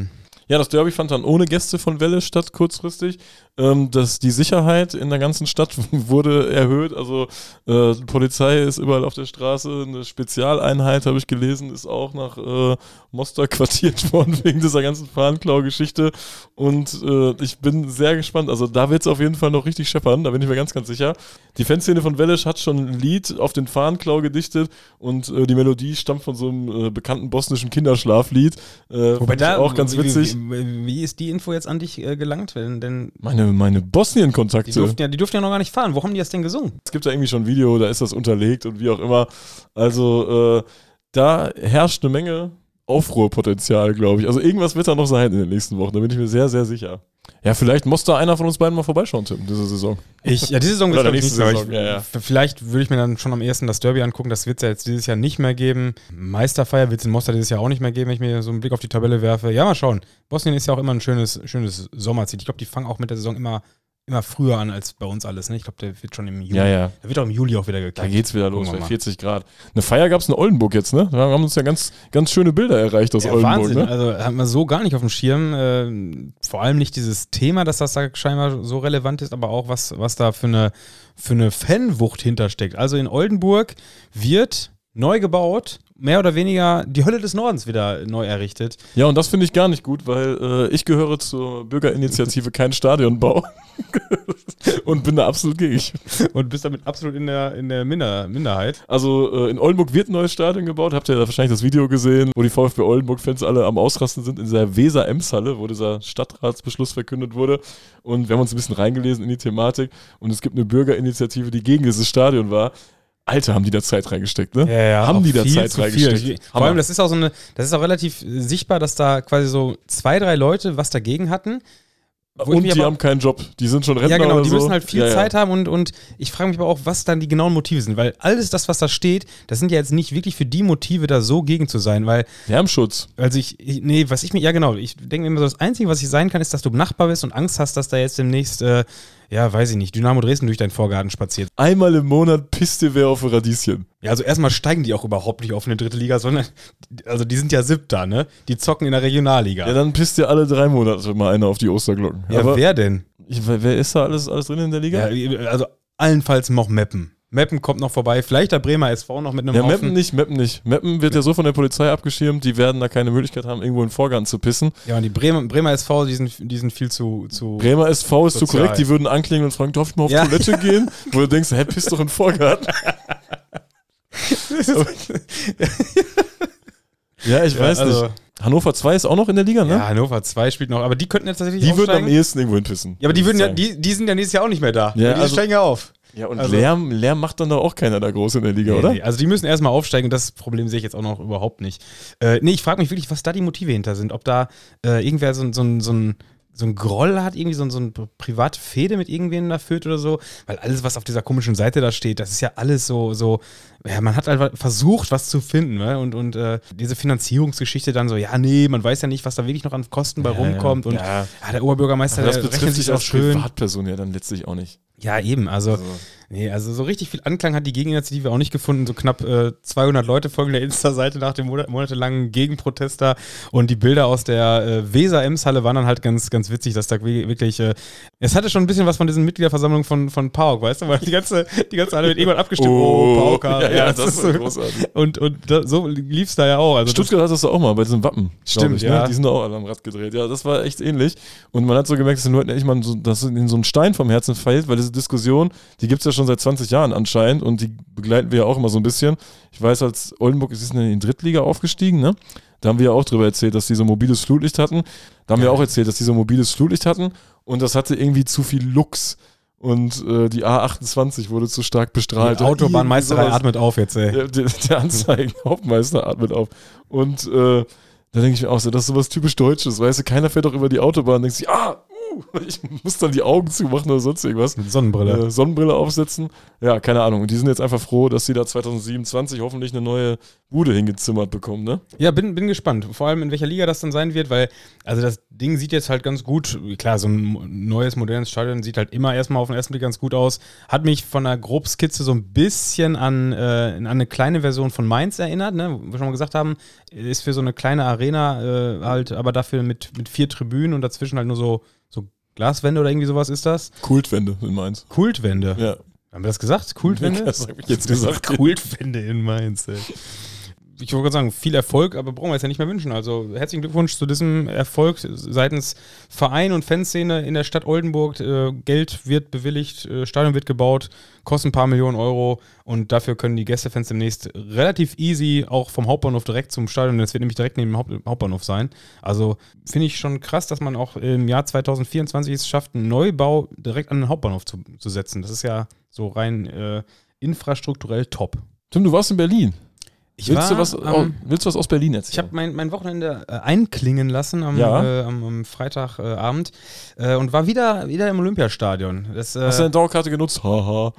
Ja, das Derby fand dann ohne Gäste von Welle statt, kurzfristig. Ähm, das, die Sicherheit in der ganzen Stadt wurde erhöht. Also äh, Polizei ist überall auf der Straße. Eine Spezialeinheit, habe ich gelesen, ist auch nach äh, Mostar quartiert worden wegen dieser ganzen Fahnenklau-Geschichte. Und äh, ich bin sehr gespannt. Also da wird es auf jeden Fall noch richtig scheppern, da bin ich mir ganz, ganz sicher. Die Fanszene von Welisch hat schon ein Lied auf den Fahnenklau gedichtet und äh, die Melodie stammt von so einem äh, bekannten bosnischen Kinderschlaflied. Äh, Wobei da auch ganz witzig. Wie, wie, wie ist die Info jetzt an dich äh, gelangt? Denn, denn meine meine Bosnien-Kontakte. Die durften, ja, die durften ja noch gar nicht fahren. Wo haben die das denn gesungen? Es gibt da irgendwie schon ein Video, da ist das unterlegt und wie auch immer. Also äh, da herrscht eine Menge Aufruhrpotenzial, glaube ich. Also irgendwas wird da noch sein in den nächsten Wochen, da bin ich mir sehr, sehr sicher. Ja, vielleicht muss da einer von uns beiden mal vorbeischauen, Tim, diese Saison. Ich, ja, diese Saison wird es nicht, Saison. Ich, ja, ja. Vielleicht würde ich mir dann schon am ehesten das Derby angucken, das wird es ja jetzt dieses Jahr nicht mehr geben. Meisterfeier wird es in Mostar dieses Jahr auch nicht mehr geben, wenn ich mir so einen Blick auf die Tabelle werfe. Ja, mal schauen. Bosnien ist ja auch immer ein schönes, schönes Sommerziel. Ich glaube, die fangen auch mit der Saison immer immer früher an als bei uns alles, ne? Ich glaube, der wird schon im Juli. Ja, ja. Der wird auch im Juli auch wieder gekämpft. Da geht's wieder los, bei vierzig Grad. Eine Feier gab es in Oldenburg jetzt, ne? Da haben uns ja ganz, ganz schöne Bilder erreicht aus ja, Oldenburg. Wahnsinn, ne? Also haben wir so gar nicht auf dem Schirm. Äh, vor allem nicht dieses Thema, dass das da scheinbar so relevant ist, aber auch was, was da für eine, für eine Fanwucht hintersteckt. Also in Oldenburg wird neu gebaut, mehr oder weniger die Hölle des Nordens wieder neu errichtet. Ja, und das finde ich gar nicht gut, weil äh, ich gehöre zur Bürgerinitiative Kein Stadionbau und bin da absolut gegen. Und bist damit absolut in der, in der Minder, Minderheit. Also äh, in Oldenburg wird ein neues Stadion gebaut, habt ihr ja wahrscheinlich das Video gesehen, wo die VfB Oldenburg-Fans alle am Ausrasten sind in dieser Weser-Ems-Halle, wo dieser Stadtratsbeschluss verkündet wurde. Und wir haben uns ein bisschen reingelesen in die Thematik und es gibt eine Bürgerinitiative, die gegen dieses Stadion war. Alter, haben die da Zeit reingesteckt, ne? Ja, ja, haben die da Zeit zu reingesteckt. Viel. Vor allem, das ist auch so eine, das ist auch relativ sichtbar, dass da quasi so zwei, drei Leute was dagegen hatten. Und die aber, haben keinen Job, die sind schon Rentner Ja, genau, oder die so. müssen halt viel ja, Zeit ja. haben und, und ich frage mich aber auch, was dann die genauen Motive sind, weil alles das, was da steht, das sind ja jetzt nicht wirklich für die Motive, da so gegen zu sein, weil... Lärmschutz. Also ich, ich nee, was ich mir, ja genau, ich denke mir immer so, das Einzige, was ich sein kann, ist, dass du Nachbar bist und Angst hast, dass da jetzt demnächst, äh, ja, weiß ich nicht, Dynamo Dresden durch deinen Vorgarten spaziert. Einmal im Monat pisst dir wer auf ein Radieschen. Ja, also erstmal steigen die auch überhaupt nicht auf eine dritte Liga, sondern, also die sind ja siebter, ne? Die zocken in der Regionalliga. Ja, dann pisst dir alle drei Monate mal einer auf die Osterglocken. Ja, aber wer denn? Ich, wer ist da alles, alles drin in der Liga? Ja, also allenfalls noch Meppen. Meppen kommt noch vorbei, vielleicht der Bremer S V noch mit einem Ja, Haufen. Meppen nicht, Meppen nicht. Meppen wird ja so von der Polizei abgeschirmt, die werden da keine Möglichkeit haben, irgendwo in den Vorgarten zu pissen. Ja, und die Bremer, Bremer S V, die sind, die sind viel zu, zu... Bremer S V ist sozial. zu korrekt, die würden anklingen und fragen, darf ich mal auf Ja. Toilette gehen? Wo du denkst, hä, piss doch in den Vorgarten. Ja, ich Ja, weiß also- nicht. Hannover zwei ist auch noch in der Liga, ne? Ja, Hannover zwei spielt noch, aber die könnten jetzt tatsächlich Die würden am aufsteigen. ehesten irgendwo hinpissen. Ja, aber die, würde würden ich ja, sagen. die, die sind ja nächstes Jahr auch nicht mehr da. Ja, die also- steigen ja auf. Ja, und also- Lärm, Lärm macht dann doch auch keiner da groß in der Liga, Nee, oder? nee, also die müssen erstmal aufsteigen und das Problem sehe ich jetzt auch noch überhaupt nicht. Äh, nee, ich frage mich wirklich, was da die Motive hinter sind. Ob da äh, irgendwer so, so, so, ein, so ein Groll hat, irgendwie so, so eine private Fehde mit irgendwem da führt oder so. Weil alles, was auf dieser komischen Seite da steht, das ist ja alles so, so ja, man hat einfach versucht, was zu finden. Ne? Und, und äh, diese Finanzierungsgeschichte dann so, ja, nee, man weiß ja nicht, was da wirklich noch an Kosten bei Ja, rumkommt. ja. Und Ja. ja, der Oberbürgermeister, Aber das der rechnet betrifft sich sich auch als schön. Privatperson ja dann letztlich auch nicht. Ja, eben, also, Also- nee, also so richtig viel Anklang hat die Gegeninitiative auch nicht gefunden. So knapp äh, zweihundert Leute folgen der Insta-Seite nach dem monat monatelangen Gegenprotest da. Und die Bilder aus der äh, Weser-Ems-Halle waren dann halt ganz, ganz witzig, dass da wirklich, äh, es hatte schon ein bisschen was von diesen Mitgliederversammlungen von, von PAOK, weißt du, weil die ganze, die ganze Halle wird irgendwann abgestimmt. Oh, PAOK. ja, ja, das ist so großartig. Und, und da, so lief es da ja auch. Also Stuttgart hat das doch auch mal bei diesem Wappen. glaub Stimmt, ich, ja. Ne? Die sind da auch alle am Rad gedreht. Ja, das war echt ähnlich. Und man hat so gemerkt, dass den Leuten echt mal so, dass ihnen so ein Stein vom Herzen fällt, weil diese Diskussion, die gibt es ja schon seit zwanzig Jahren anscheinend und die begleiten wir ja auch immer so ein bisschen. Ich weiß, als Oldenburg ist in die Drittliga aufgestiegen, ne? Da haben wir ja auch drüber erzählt, dass die so mobiles Flutlicht hatten. Da haben Ja. wir auch erzählt, dass die so mobiles Flutlicht hatten und das hatte irgendwie zu viel Lux. Und äh, die A achtundzwanzig wurde zu stark bestrahlt. die Autobahnmeisterei Irgendwie sowas. atmet auf jetzt, ey. Der, der, der Anzeigen-Hauptmeister atmet auf. Und äh, da denke ich mir auch so, das ist sowas typisch Deutsches, weißt du, keiner fährt doch über die Autobahn und denkt sich, ah, uh, ich muss dann die Augen zumachen oder sonst irgendwas. Mit Sonnenbrille. Äh, Sonnenbrille aufsetzen. Ja, keine Ahnung. Und die sind jetzt einfach froh, dass sie da zwanzig siebenundzwanzig hoffentlich eine neue Bude hingezimmert bekommen, ne? Ja, bin, bin gespannt. Vor allem, in welcher Liga das dann sein wird, weil, also das Ding sieht jetzt halt ganz gut, klar, so ein neues, modernes Stadion sieht halt immer erstmal auf den ersten Blick ganz gut aus. Hat mich von der Grobskizze so ein bisschen an, äh, an eine kleine Version von Mainz erinnert, ne? Wo wir schon mal gesagt haben, ist für so eine kleine Arena äh, halt, aber dafür mit, mit vier Tribünen und dazwischen halt nur so, so Glaswände oder irgendwie sowas ist das. Kultwände in Mainz. Kultwände? Ja. Haben wir das gesagt? Kultwände? Das habe ich jetzt gesagt. Kultwände in Mainz, ey. Ich wollte gerade sagen, viel Erfolg, aber brauchen wir jetzt ja nicht mehr wünschen. Also herzlichen Glückwunsch zu diesem Erfolg seitens Verein und Fanszene in der Stadt Oldenburg. Äh, Geld wird bewilligt, äh, Stadion wird gebaut, kostet ein paar Millionen Euro und dafür können die Gästefans demnächst relativ easy auch vom Hauptbahnhof direkt zum Stadion, das wird nämlich direkt neben dem Haupt- Hauptbahnhof sein. Also finde ich schon krass, dass man auch im Jahr zwanzig vierundzwanzig es schafft, einen Neubau direkt an den Hauptbahnhof zu, zu setzen. Das ist ja so rein äh, infrastrukturell top. Tim, du warst in Berlin. Ich willst, war, du was, ähm, willst du was aus Berlin erzählen? Ich habe mein, mein Wochenende äh, einklingen lassen am, Ja. äh, am, am Freitagabend äh, und war wieder, wieder im Olympiastadion. Das, äh, Hast du deine Dauerkarte genutzt? Haha.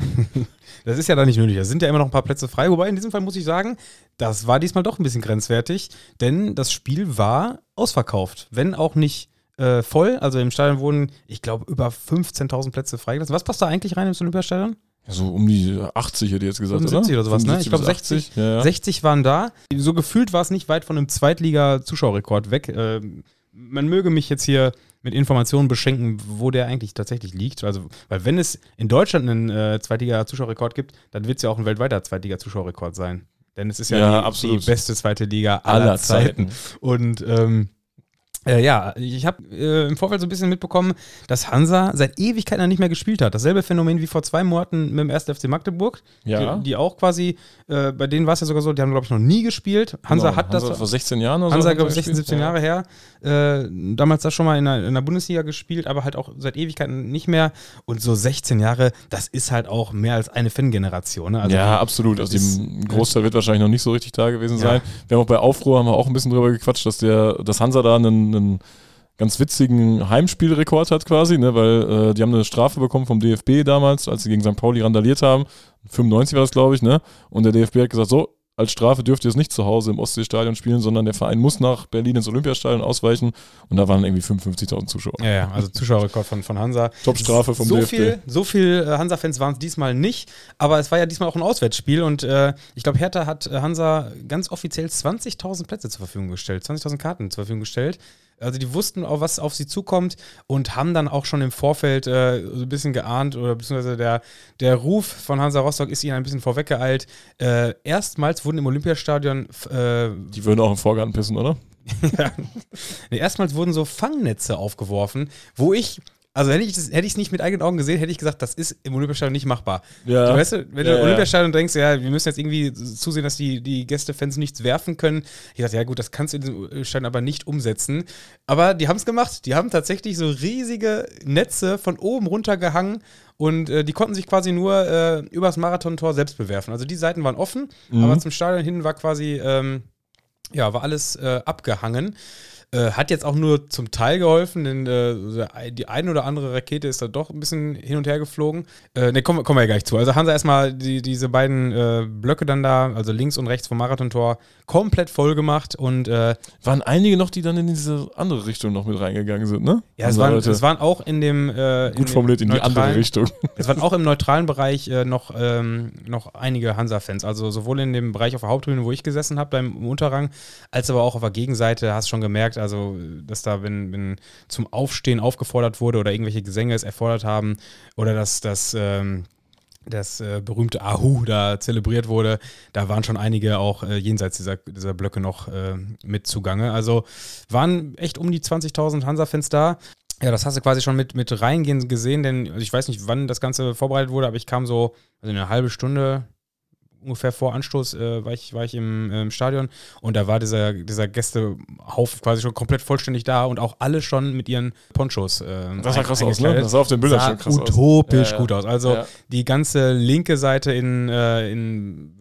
das ist ja da nicht nötig. Da sind ja immer noch ein paar Plätze frei. Wobei in diesem Fall muss ich sagen, das war diesmal doch ein bisschen grenzwertig, denn das Spiel war ausverkauft. Wenn auch nicht äh, voll. Also im Stadion wurden, ich glaube, über fünfzehntausend Plätze freigelassen. Was passt da eigentlich rein ins Olympiastadion? Ja, so um die achtzig hätte ich jetzt gesagt, fünfundsiebzig oder? oder sowas, ne? Ich glaube sechzig, ja, ja. sechzig waren da. So gefühlt war es nicht weit von einem Zweitliga-Zuschauerrekord weg. Äh, man möge mich jetzt hier mit Informationen beschenken, wo der eigentlich tatsächlich liegt. Also, weil wenn es in Deutschland einen äh, Zweitliga-Zuschauerrekord gibt, dann wird es ja auch ein weltweiter Zweitliga-Zuschauerrekord sein. Denn es ist ja, Ja, die, die beste zweite Liga aller, aller Zeiten. Zeiten. Und ähm, Äh, ja, ich habe äh, im Vorfeld so ein bisschen mitbekommen, dass Hansa seit Ewigkeiten nicht mehr gespielt hat. Dasselbe Phänomen wie vor zwei Monaten mit dem ersten F C Magdeburg, Ja. die, die auch quasi, äh, bei denen war es ja sogar so, die haben, glaube ich, noch nie gespielt. Hansa Genau, hat das. Hansa vor sechzehn Jahren oder Hansa, so. glaube ich, sechzehn, siebzehn Jahre her. Äh, damals da schon mal in der, in der Bundesliga gespielt, aber halt auch seit Ewigkeiten nicht mehr. Und so sechzehn Jahre, das ist halt auch mehr als eine Fan-Generation. Ne? Also ja, absolut. Also ist- ein Großteil wird wahrscheinlich noch nicht so richtig da gewesen Ja. sein. Wir haben auch bei Aufruhr haben wir auch ein bisschen drüber gequatscht, dass der, dass Hansa da einen, einen ganz witzigen Heimspielrekord hat quasi, ne, weil äh, die haben eine Strafe bekommen vom D F B damals, als sie gegen Sankt Pauli randaliert haben. fünfundneunzig war das, glaube ich, ne? Und der D F B hat gesagt, so, als Strafe dürft ihr es nicht zu Hause im Ostseestadion spielen, sondern der Verein muss nach Berlin ins Olympiastadion ausweichen. Und da waren irgendwie fünfundfünfzigtausend Zuschauer. Ja, ja, also Zuschauerrekord von, von Hansa. Top-Strafe vom so D F B. Viel, so viel äh, Hansa-Fans waren es diesmal nicht, aber es war ja diesmal auch ein Auswärtsspiel und äh, ich glaube, Hertha hat äh, Hansa ganz offiziell zwanzigtausend Plätze zur Verfügung gestellt, zwanzigtausend Karten zur Verfügung gestellt. Also die wussten auch, was auf sie zukommt und haben dann auch schon im Vorfeld äh, so ein bisschen geahnt oder beziehungsweise der, der Ruf von Hansa Rostock ist ihnen ein bisschen vorweggeeilt. Äh, erstmals wurden im Olympiastadion äh, Die würden auch im Vorgarten pissen, oder? ja. Nee, erstmals wurden so Fangnetze aufgeworfen, wo ich, also hätte ich es hätte ich's nicht mit eigenen Augen gesehen, hätte ich gesagt, das ist im Olympiastadion nicht machbar. Ja. Du weißt, wenn du Ja, im ja. Olympiastadion denkst, ja, wir müssen jetzt irgendwie zusehen, dass die, die Gästefans nichts werfen können. Ich dachte, ja gut, das kannst du in diesem Stadion aber nicht umsetzen. Aber die haben es gemacht. Die haben tatsächlich so riesige Netze von oben runtergehangen und äh, die konnten sich quasi nur äh, übers Marathontor selbst bewerfen. Also die Seiten waren offen, Mhm. aber zum Stadion hin war quasi ähm, ja, war alles äh, abgehangen. Äh, hat jetzt auch nur zum Teil geholfen, denn äh, die eine oder andere Rakete ist da doch ein bisschen hin und her geflogen. Äh, ne, kommen, kommen wir ja gleich zu. Also Hansa erstmal die, diese beiden äh, Blöcke dann da, also links und rechts vom Marathontor, komplett voll gemacht und äh, Waren einige noch, die dann in diese andere Richtung noch mit reingegangen sind, ne? ja, es Also waren, Leute, es waren auch in dem äh, gut formuliert in die andere neutralen- Richtung. Es waren auch im neutralen Bereich äh, noch, ähm, noch einige Hansa-Fans. Also sowohl in dem Bereich auf der Haupttribüne, wo ich gesessen habe, beim Unterrang, als aber auch auf der Gegenseite, hast schon gemerkt, also dass da, wenn, wenn zum Aufstehen aufgefordert wurde oder irgendwelche Gesänge es erfordert haben oder dass das ähm, das äh, berühmte Ahu da zelebriert wurde, da waren schon einige auch äh, jenseits dieser, dieser Blöcke noch äh, mit zugange. Also waren echt um die zwanzigtausend Hansa-Fans da. Ja, das hast du quasi schon mit, mit reingehen gesehen, denn also ich weiß nicht, wann das Ganze vorbereitet wurde, aber ich kam so, also eine halbe Stunde ungefähr vor Anstoß äh, war ich, war ich im, äh, im Stadion und da war dieser, dieser Gästehaufen quasi schon komplett vollständig da und auch alle schon mit ihren Ponchos. Äh, Das sah ein- krass aus, ne? eingekleidet. Das sah auf den Bildern Sah schon krass aus. utopisch Ja, ja. gut aus. Also Ja. die ganze linke Seite in, äh, in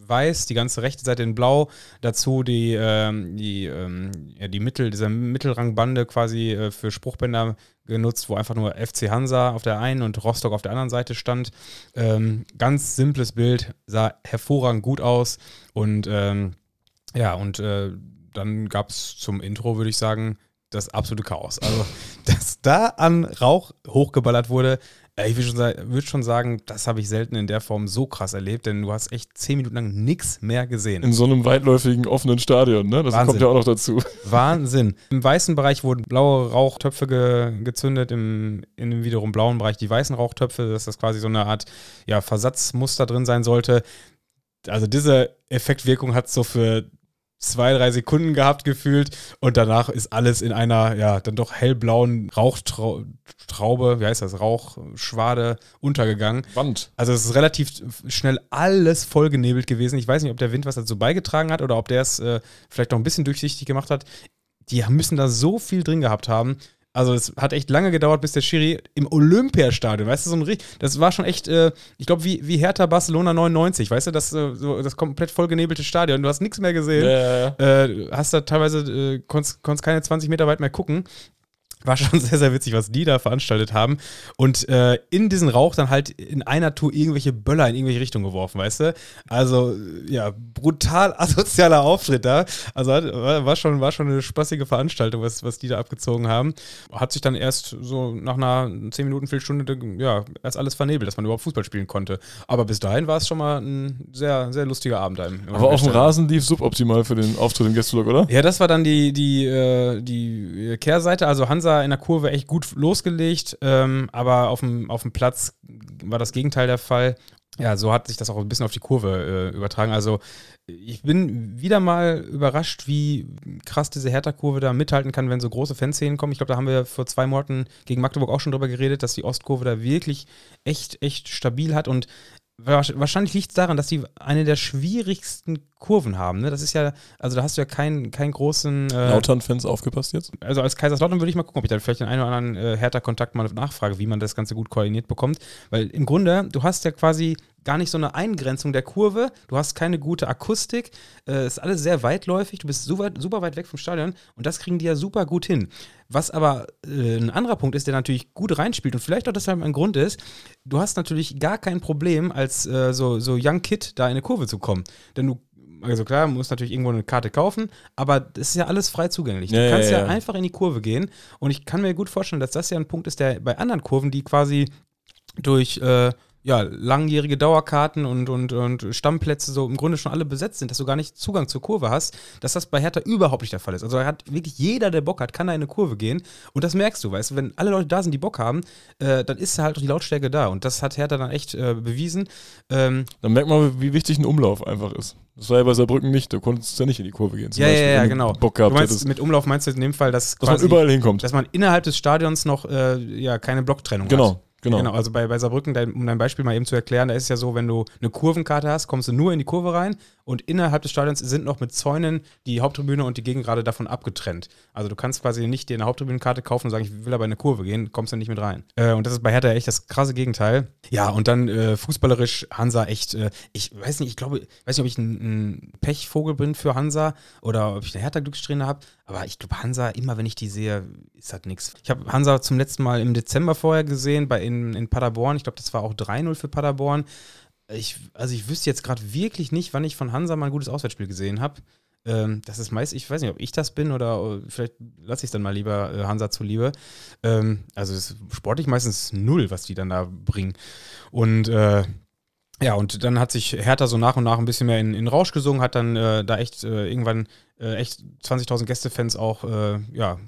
weiß, die ganze rechte Seite in blau, dazu die, ähm, die, ähm, ja, die Mittel, dieser Mittelrangbande quasi äh, für Spruchbänder genutzt, wo einfach nur F C Hansa auf der einen und Rostock auf der anderen Seite stand. Ähm, ganz simples Bild, sah hervorragend gut aus und ähm, ja, und äh, dann gab es zum Intro, würde ich sagen, das absolute Chaos. Also, dass da an Rauch hochgeballert wurde, ich würde schon, würd schon sagen, das habe ich selten in der Form so krass erlebt, denn du hast echt zehn Minuten lang nichts mehr gesehen. In so einem weitläufigen, offenen Stadion, ne? Das Wahnsinn. Kommt ja auch noch dazu. Wahnsinn. Im weißen Bereich wurden blaue Rauchtöpfe ge gezündet, im, in dem wiederum blauen Bereich die weißen Rauchtöpfe, dass das quasi so eine Art ja, Versatzmuster drin sein sollte. Also diese Effektwirkung hat es so für zwei, drei Sekunden gehabt gefühlt und danach ist alles in einer, ja, dann doch hellblauen Rauchtraube, wie heißt das, Rauchschwade untergegangen. Wand. Also es ist relativ schnell alles vollgenebelt gewesen. Ich weiß nicht, ob der Wind was dazu beigetragen hat oder ob der es äh, vielleicht noch ein bisschen durchsichtig gemacht hat. Die müssen da so viel drin gehabt haben. Also es hat echt lange gedauert, bis der Schiri im Olympiastadion, weißt du, so ein richtig, das war schon echt, äh, ich glaube, wie, wie Hertha Barcelona neunundneunzig, weißt du, das, äh, so, das komplett vollgenebelte Stadion, du hast nichts mehr gesehen, ja, ja, ja. Äh, hast da teilweise, äh, konntest, konntest keine zwanzig Meter weit mehr gucken. War schon sehr, sehr witzig, was die da veranstaltet haben. Und äh, in diesen Rauch dann halt in einer Tour irgendwelche Böller in irgendwelche Richtungen geworfen, weißt du? Also, ja, brutal asozialer Auftritt da. Also war schon, war schon eine spaßige Veranstaltung, was, was die da abgezogen haben. Hat sich dann erst so nach einer zehn Minuten, Viertelstunde, ja, erst alles vernebelt, dass man überhaupt Fußball spielen konnte. Aber bis dahin war es schon mal ein sehr, sehr lustiger Abend. Im, im Aber auf dem Rasen lief suboptimal für den Auftritt im Gästeblock, oder? Ja, das war dann die, die, äh, die Kehrseite. Also Hansa in der Kurve echt gut losgelegt, ähm, aber auf dem, auf dem Platz war das Gegenteil der Fall. Ja, so hat sich das auch ein bisschen auf die Kurve äh, übertragen. Also ich bin wieder mal überrascht, wie krass diese Hertha-Kurve da mithalten kann, wenn so große Fanszenen kommen. Ich glaube, da haben wir vor zwei Monaten gegen Magdeburg auch schon drüber geredet, dass die Ostkurve da wirklich echt, echt stabil hat und wahrscheinlich liegt es daran, dass die eine der schwierigsten Kurven haben. Ne? Das ist ja, also da hast du ja keinen, keinen großen... Äh, Lautern-Fans aufgepasst jetzt? Also als Kaiserslautern würde ich mal gucken, ob ich da vielleicht den einen oder anderen äh, Hertha-Kontakt mal nachfrage, wie man das Ganze gut koordiniert bekommt. Weil im Grunde, du hast ja quasi gar nicht so eine Eingrenzung der Kurve, du hast keine gute Akustik, es äh, ist alles sehr weitläufig, du bist super, super weit weg vom Stadion und das kriegen die ja super gut hin. Was aber äh, ein anderer Punkt ist, der natürlich gut reinspielt und vielleicht auch deshalb ein Grund ist, du hast natürlich gar kein Problem, als äh, so, so Young Kid da in eine Kurve zu kommen. Denn du, also klar, du musst natürlich irgendwo eine Karte kaufen, aber das ist ja alles frei zugänglich. Du ja, kannst ja, ja, ja einfach in die Kurve gehen und ich kann mir gut vorstellen, dass das ja ein Punkt ist, der bei anderen Kurven, die quasi durch äh, ja, langjährige Dauerkarten und, und, und Stammplätze so im Grunde schon alle besetzt sind, dass du gar nicht Zugang zur Kurve hast, dass das bei Hertha überhaupt nicht der Fall ist. Also hat wirklich jeder, der Bock hat, kann da in eine Kurve gehen und das merkst du, weißt du, wenn alle Leute da sind, die Bock haben, äh, dann ist halt auch die Lautstärke da und das hat Hertha dann echt äh, bewiesen. Ähm, dann merkt man, wie wichtig ein Umlauf einfach ist. Das war ja bei Saarbrücken nicht, da konntest du ja nicht in die Kurve gehen. Zum ja, Beispiel, ja, ja, genau. Bock gehabt du meinst, hättest. Mit Umlauf meinst du in dem Fall, dass, dass quasi, man überall hinkommt. Dass man innerhalb des Stadions noch äh, ja, keine Blocktrennung genau. hat. Genau. genau, also bei, bei Saarbrücken, dein, um dein Beispiel mal eben zu erklären, da ist es ja so, wenn du eine Kurvenkarte hast, kommst du nur in die Kurve rein und innerhalb des Stadions sind noch mit Zäunen die Haupttribüne und die Gegengrade davon abgetrennt. Also du kannst quasi nicht dir eine Haupttribünenkarte kaufen und sagen, ich will aber in eine Kurve gehen, kommst du nicht mit rein. Äh, und das ist bei Hertha echt das krasse Gegenteil. Ja, und dann äh, fußballerisch Hansa echt, äh, ich weiß nicht, ich glaube, ich weiß nicht, ob ich ein, ein Pechvogel bin für Hansa oder ob ich eine Hertha-Glückssträhne habe, aber ich glaube, Hansa, immer wenn ich die sehe, ist halt nichts. Ich habe Hansa zum letzten Mal im Dezember vorher gesehen, bei in, in Paderborn. Ich glaube, das war auch drei null für Paderborn. Ich, also ich wüsste jetzt gerade wirklich nicht, wann ich von Hansa mal ein gutes Auswärtsspiel gesehen habe. Ähm, das ist meist, ich weiß nicht, ob ich das bin oder vielleicht lasse ich es dann mal lieber äh, Hansa zuliebe. Ähm, also das ist sportlich meistens null, was die dann da bringen. Und äh, ja, und dann hat sich Hertha so nach und nach ein bisschen mehr in, in Rausch gesungen, hat dann äh, da echt äh, irgendwann äh, echt zwanzigtausend Gästefans auch äh, ja,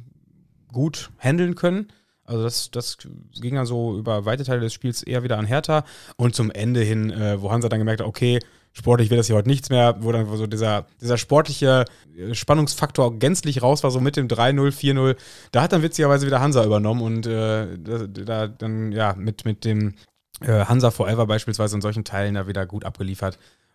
gut handeln können. Also das, das ging dann so über weite Teile des Spiels eher wieder an Hertha und zum Ende hin, äh, wo Hansa dann gemerkt hat, okay, sportlich wird das hier heute nichts mehr, wo dann so dieser, dieser sportliche Spannungsfaktor gänzlich raus war, so mit dem drei null, vier null, da hat dann witzigerweise wieder Hansa übernommen und äh, da, da dann ja mit, mit dem äh, Hansa Forever beispielsweise in solchen Teilen da wieder gut abgeliefert.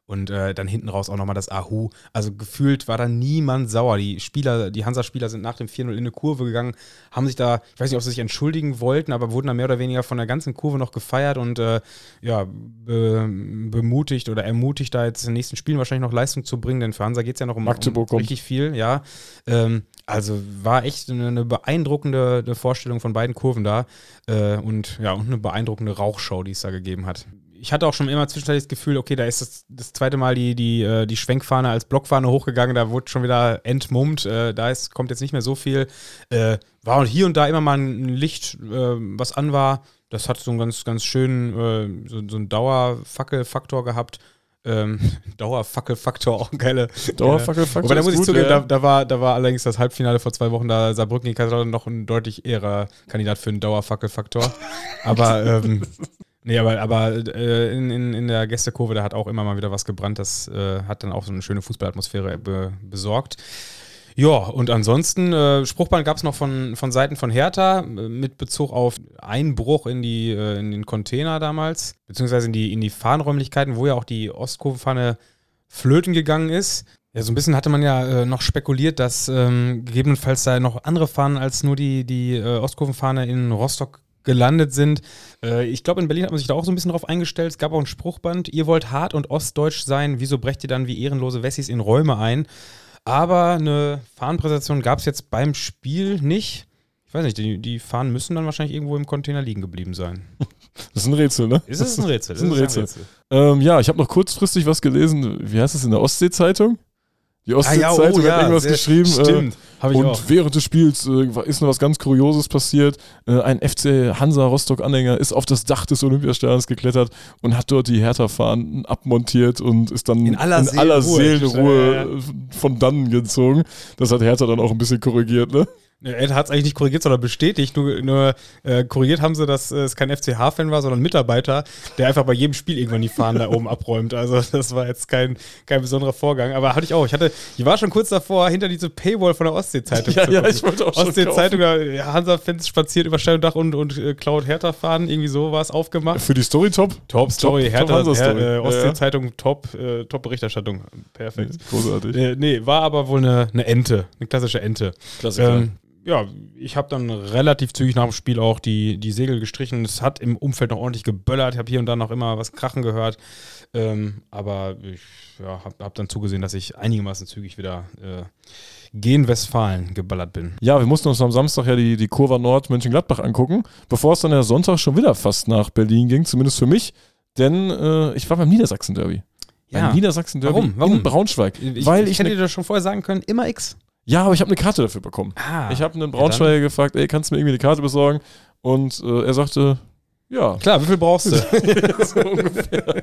Und äh, dann hinten raus auch nochmal das Ahu. Also gefühlt war da niemand sauer. Die Spieler, die Hansa-Spieler sind nach dem vier null in eine Kurve gegangen, haben sich da, ich weiß nicht, ob sie sich entschuldigen wollten, aber wurden da mehr oder weniger von der ganzen Kurve noch gefeiert und äh, ja, be, bemutigt oder ermutigt, da jetzt in den nächsten Spielen wahrscheinlich noch Leistung zu bringen, denn für Hansa geht es ja noch um, Magdeburg um richtig viel, ja. Ähm, also war echt eine, eine beeindruckende eine Vorstellung von beiden Kurven da äh, und ja, und eine beeindruckende Rauchshow, die es da gegeben hat. Ich hatte auch schon immer zwischenzeitlich das Gefühl, okay, da ist das, das zweite Mal die, die, die Schwenkfahne als Blockfahne hochgegangen, da wurde schon wieder entmummt, äh, da ist, kommt jetzt nicht mehr so viel. Äh, war hier und da immer mal ein Licht, äh, was an war. Das hat so einen ganz, ganz schönen, äh, so, so einen Dauerfackelfaktor gehabt. Ähm, Dauerfackelfaktor, auch ein geile. Dauerfackelfaktor. Aber da muss ich gut, zugeben, ja. da, da, war, da war allerdings das Halbfinale vor zwei Wochen, da Saarbrücken die Kaiserslautern noch ein deutlich eherer Kandidat für einen Dauerfackelfaktor. Aber ähm, nee, aber, aber äh, in, in, in der Gästekurve, da hat auch immer mal wieder was gebrannt. Das äh, hat dann auch so eine schöne Fußballatmosphäre be, besorgt. Ja, und ansonsten, äh, Spruchband gab es noch von, von Seiten von Hertha äh, mit Bezug auf Einbruch in, die, äh, in den Container damals, beziehungsweise in die, in die Fahnenräumlichkeiten, wo ja auch die Ostkurvenfahne flöten gegangen ist. Ja, so ein bisschen hatte man ja äh, noch spekuliert, dass ähm, gegebenenfalls da noch andere Fahnen als nur die, die äh, Ostkurvenfahne in Rostock gelandet sind. Äh, ich glaube, in Berlin hat man sich da auch so ein bisschen drauf eingestellt. Es gab auch ein Spruchband, ihr wollt hart und ostdeutsch sein, wieso brecht ihr dann wie ehrenlose Wessis in Räume ein? Aber eine Fahnenpräsentation gab es jetzt beim Spiel nicht. Ich weiß nicht, die, die Fahnen müssen dann wahrscheinlich irgendwo im Container liegen geblieben sein. Das ist ein Rätsel, ne? Ist es ein Rätsel? Das ist ein Rätsel. Ist ein Rätsel. Ähm, ja, ich habe noch kurzfristig was gelesen. Wie heißt das in der Ostsee-Zeitung? Die Ostsee-Zeitung ah, ja, oh, hat ja, irgendwas sehr, geschrieben. Stimmt, äh, habe ich und auch. während des Spiels äh, ist noch was ganz Kurioses passiert. Äh, ein F C Hansa Rostock-Anhänger ist auf das Dach des Olympiastadions geklettert und hat dort die Hertha-Fahnen abmontiert und ist dann in aller, in Seelenruhe, aller Seelenruhe ja. von dannen gezogen. Das hat Hertha dann auch ein bisschen korrigiert, ne? Er hat es eigentlich nicht korrigiert, sondern bestätigt. Nur, nur äh, korrigiert haben sie, dass äh, es kein F C H-Fan war, sondern ein Mitarbeiter, der einfach bei jedem Spiel irgendwann die Fahnen da oben abräumt. Also das war jetzt kein, kein besonderer Vorgang. Aber hatte ich auch. Ich hatte, ich war schon kurz davor, hinter diese Paywall von der Ostsee-Zeitung ja, zu ja, gucken. ich wollte auch schon Ostsee-Zeitung, ja, Hansa-Fans spaziert über Stein und Dach und, und äh, klaut Hertha-Fahnen. Irgendwie so war es aufgemacht. Für die Story top? Top Story, top, Hertha, top Hansa-Story. Her- äh, Ja, Ostsee-Zeitung, top, äh, top Berichterstattung. Perfekt. Großartig. Äh, nee, war aber wohl eine, eine Ente, eine klassische Ente. Klassiker. Ähm, ja, ich habe dann relativ zügig nach dem Spiel auch die, die Segel gestrichen. Es hat im Umfeld noch ordentlich geböllert. Ich habe hier und da noch immer was krachen gehört. Ähm, aber ich ja, habe hab dann zugesehen, dass ich einigermaßen zügig wieder äh, gen Westfalen geballert bin. Ja, wir mussten uns am Samstag ja die, die Kurva Nord Mönchengladbach angucken, bevor es dann ja Sonntag schon wieder fast nach Berlin ging, zumindest für mich. Denn äh, ich war beim Niedersachsen-Derby. Ja. Beim Niedersachsen-Derby Warum? Warum? in Braunschweig. Ich, weil ich, ich hätte ne, dir das schon vorher sagen können, immer X. Ja, aber ich habe eine Karte dafür bekommen. Ah, ich habe einen Braunschweiger ja, gefragt, ey, kannst du mir irgendwie eine Karte besorgen? Und äh, er sagte, ja. Klar, wie viel brauchst du? So ungefähr.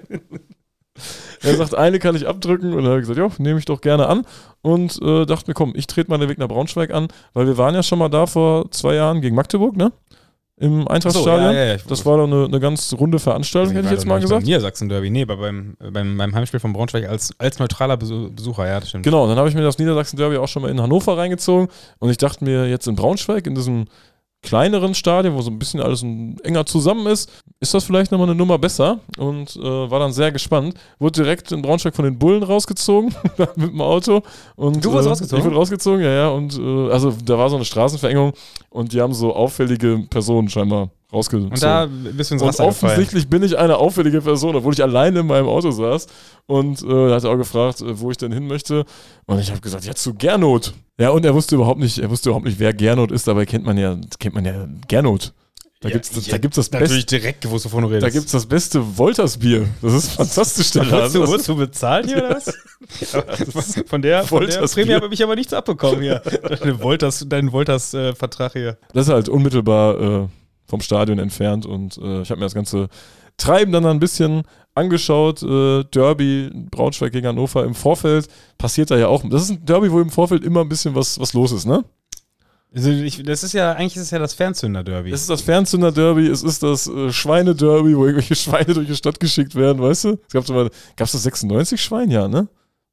Er sagt, eine kann ich abdrücken. Und dann habe ich gesagt, ja, nehme ich doch gerne an. Und äh, dachte mir, komm, ich trete mal den Weg nach Braunschweig an, weil wir waren ja schon mal da vor zwei Jahren gegen Magdeburg, ne? Im Eintrachtstadion. So, ja, ja, ja. Das war doch eine, eine ganz runde Veranstaltung, hätte ich jetzt mal gesagt. Niedersachsen-Derby, nee, beim, beim, beim Heimspiel von Braunschweig als, als neutraler Besucher, ja, das stimmt. Genau, dann habe ich mir das Niedersachsen-Derby auch schon mal in Hannover reingezogen und ich dachte mir jetzt in Braunschweig, in diesem kleineren Stadion, wo so ein bisschen alles enger zusammen ist, ist das vielleicht nochmal eine Nummer besser und äh, war dann sehr gespannt. Wurde direkt in Braunschweig von den Bullen rausgezogen mit dem Auto. Und, du wurdest äh, rausgezogen? Ich wurde rausgezogen, ja, ja. Und äh, also da war so eine Straßenverengung und die haben so auffällige Personen scheinbar rausgezogen. Und da bist du ins Wasser Und offensichtlich gefallen. bin ich eine auffällige Person, obwohl ich alleine in meinem Auto saß. Und äh, er hat auch gefragt, äh, wo ich denn hin möchte. Und ich habe gesagt, ja, zu Gernot. Ja, und er wusste überhaupt nicht, er wusste überhaupt nicht, wer Gernot ist, dabei kennt man ja, kennt man ja Gernot. Da ja, gibt's das, ja, da gibt's das natürlich beste, direkt gewusst, wovon du redest. Da gibt's das beste Wolters-Bier. Das ist fantastisch. Der Wurdest du, Laden. wurdest du bezahlt hier oder was? Ja, von der, von der Prämie habe ich aber nichts abbekommen hier. Dein Wolters, dein Wolters-Vertrag hier. Das ist halt unmittelbar äh, vom Stadion entfernt und äh, ich habe mir das ganze Treiben dann ein bisschen angeschaut. Äh, Derby, Braunschweig gegen Hannover im Vorfeld passiert da ja auch. Das ist ein Derby, wo im Vorfeld immer ein bisschen was, was los ist, ne? Also ich, das ist ja, eigentlich ist es ja das Fernzünder-Derby. Es ist das Fernzünder-Derby, es ist das äh, Schweine-Derby, wo irgendwelche Schweine durch die Stadt geschickt werden, weißt du? Es gab so mal, gab's das sechsundneunzig Schwein, ja, ne?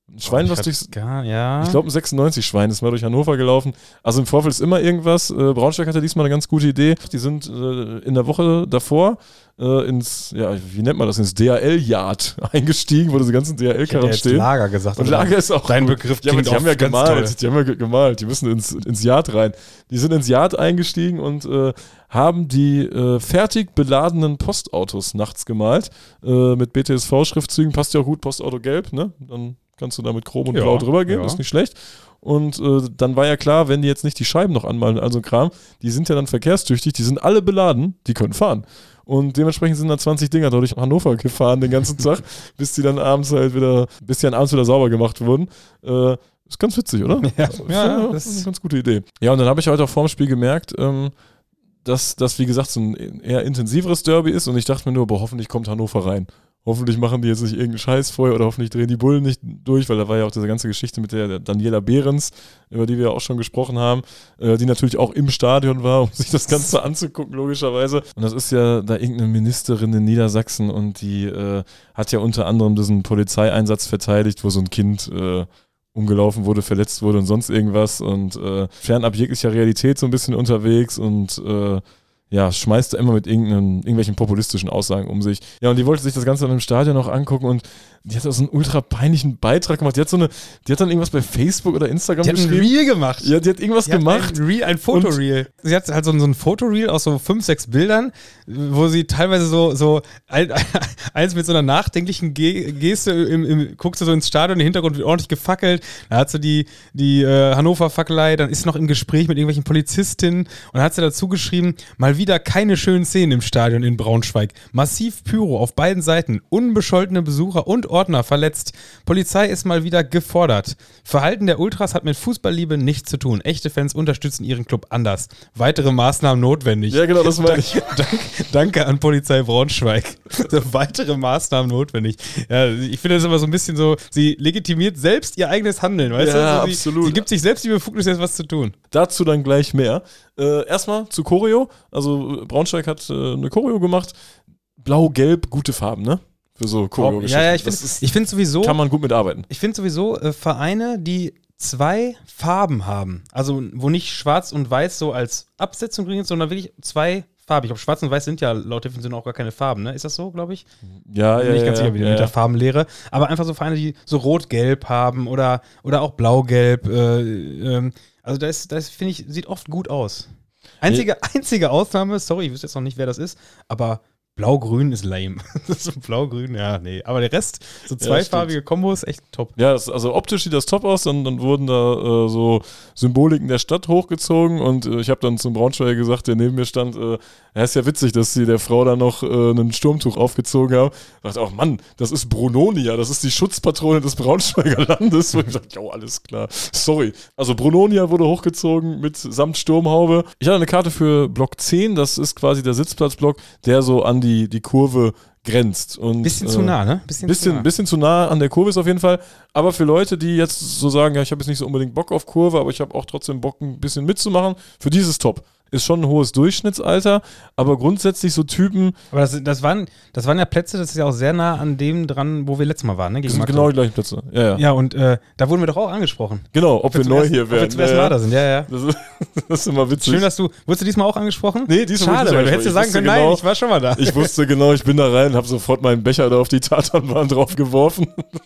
Ein Schwein, oh, was durch, gar, ja. ich glaube ein sechsundneunzig-Schwein ist mal durch Hannover gelaufen. Also im Vorfeld ist immer irgendwas. Äh, Braunschweig hatte diesmal eine ganz gute Idee. Die sind äh, in der Woche davor äh, ins, ja, wie nennt man das, ins D H L-Yard eingestiegen, wo diese ganzen D H L-Karren stehen. Lager gesagt. Und Lager ist auch dein gut. Begriff. Ja, aber die haben ja gemalt. Toll. Die haben ja gemalt. Die müssen ins, ins Yard rein. Die sind ins Yard eingestiegen und äh, haben die äh, fertig beladenen Postautos nachts gemalt. Äh, mit B T S V-Schriftzügen. Passt ja auch gut, Postauto gelb, ne? Dann kannst du da mit Chrom und ja, Blau drüber gehen, ja. ist nicht schlecht. Und äh, dann war ja klar, wenn die jetzt nicht die Scheiben noch anmalen, also Kram, die sind ja dann verkehrstüchtig, die sind alle beladen, die können fahren. Und dementsprechend sind da zwanzig Dinger durch Hannover gefahren den ganzen Tag, bis die dann abends halt wieder, bis die dann abends wieder sauber gemacht wurden. Äh, ist ganz witzig, oder? Ja, ja, ja das ist eine ganz gute Idee. Ja, und dann habe ich heute auch vorm Spiel gemerkt, ähm, dass das, wie gesagt, so ein eher intensiveres Derby ist und ich dachte mir nur, boah, hoffentlich kommt Hannover rein. Hoffentlich machen die jetzt nicht irgendeinen Scheiß vorher oder hoffentlich drehen die Bullen nicht durch, weil da war ja auch diese ganze Geschichte mit der Daniela Behrens, über die wir ja auch schon gesprochen haben, äh, die natürlich auch im Stadion war, um sich das Ganze anzugucken, logischerweise. Und das ist ja da irgendeine Ministerin in Niedersachsen und die äh, hat ja unter anderem diesen Polizeieinsatz verteidigt, wo so ein Kind äh, umgelaufen wurde, verletzt wurde und sonst irgendwas und äh, fernab jeglicher Realität so ein bisschen unterwegs und äh, ja, schmeißt da immer mit irgendwelchen populistischen Aussagen um sich. Ja, und die wollte sich das Ganze dann im Stadion noch angucken und die hat da so einen ultra peinlichen Beitrag gemacht. Die hat so eine, die hat dann irgendwas bei Facebook oder Instagram die geschrieben. Die hat ein Reel gemacht. Ja, die hat irgendwas die gemacht. Hat ein Reel, ein Fotoreel. Sie hat halt so ein, so ein Fotoreel aus so fünf, sechs Bildern, wo sie teilweise so, so ein, eins mit so einer nachdenklichen Geste, im, im, guckst du so ins Stadion, im Hintergrund wird ordentlich gefackelt. Da hat sie die, die äh, Hannover-Fackelei, dann ist noch im Gespräch mit irgendwelchen Polizistinnen und dann hat sie dazu geschrieben, mal wieder keine schönen Szenen im Stadion in Braunschweig. Massiv Pyro auf beiden Seiten, unbescholtene Besucher und Ordner verletzt. Polizei ist mal wieder gefordert. Verhalten der Ultras hat mit Fußballliebe nichts zu tun. Echte Fans unterstützen ihren Club anders. Weitere Maßnahmen notwendig. Ja, genau, das meine ich. Dank, danke an Polizei Braunschweig. Weitere Maßnahmen notwendig. Ja, ich finde das immer so ein bisschen so, sie legitimiert selbst ihr eigenes Handeln, weißt ja, du? Also absolut. Sie, sie gibt sich selbst die Befugnis, jetzt was zu tun. Dazu dann gleich mehr. Äh, erstmal zu Choreo. Also Braunschweig hat äh, eine Choreo gemacht. Blau-Gelb, gute Farben, ne? Für so Choreo-Geschichten. Ja, ja, ich finde find sowieso. Kann man gut mitarbeiten. Ich finde sowieso äh, Vereine, die zwei Farben haben, also wo nicht schwarz und weiß so als Absetzung drin ist, sondern wirklich zwei Farben. Ich glaube, schwarz und weiß sind ja laut Definition auch gar keine Farben, ne? Ist das so, glaube ich? Ja, ja, Nicht ganz ja, sicher, wie ja, mit ja. der Farbenlehre. Aber einfach so Vereine, die so rot-gelb haben oder, oder auch blau-gelb. Äh, ähm, also das, das finde ich, sieht oft gut aus. Einzige, ja. einzige Ausnahme, sorry, ich wüsste jetzt noch nicht, wer das ist, aber Blau-Grün ist lame. So Blau-Grün, ja, nee. Aber der Rest, so zweifarbige ja, Kombos, echt top. Ja, das, also optisch sieht das top aus. Dann, dann wurden da äh, so Symboliken der Stadt hochgezogen und äh, ich habe dann zum Braunschweiger gesagt, der neben mir stand, äh, ja, ist ja witzig, dass sie der Frau da noch äh, ein Sturmtuch aufgezogen haben. Ich dachte auch, Mann, das ist Brunonia, das ist die Schutzpatrone des Braunschweiger Landes. Und ich dachte, jo, alles klar. Sorry. Also Brunonia wurde hochgezogen mit samt Sturmhaube. Ich hatte eine Karte für Block zehn, das ist quasi der Sitzplatzblock, der so an die Die, die Kurve grenzt. Und, bisschen äh, zu nah, ne? Bisschen, bisschen, zu nah. bisschen zu nah an der Kurve ist auf jeden Fall. Aber für Leute, die jetzt so sagen, ja, ich habe jetzt nicht so unbedingt Bock auf Kurve, aber ich habe auch trotzdem Bock, ein bisschen mitzumachen, für die ist es top. Ist schon ein hohes Durchschnittsalter, aber grundsätzlich so Typen. Aber das, das, waren, das waren ja Plätze, das ist ja auch sehr nah an dem dran, wo wir letztes Mal waren, ne? Das sind genau die gleichen Plätze. Ja, ja. Ja, und äh, da wurden wir doch auch angesprochen. Genau, ob, ob wir, wir neu ersten, hier werden. Ob wir zum ersten Mal da sind, ja, ja. Das ist, das ist immer witzig. Schön, dass du, wurdest du diesmal auch angesprochen? Nee, diesmal Schade, weil du hättest ja sagen können, genau, nein, ich war schon mal da. Ich wusste genau, ich bin da rein, habe sofort meinen Becher da auf die Tatanbahn drauf geworfen.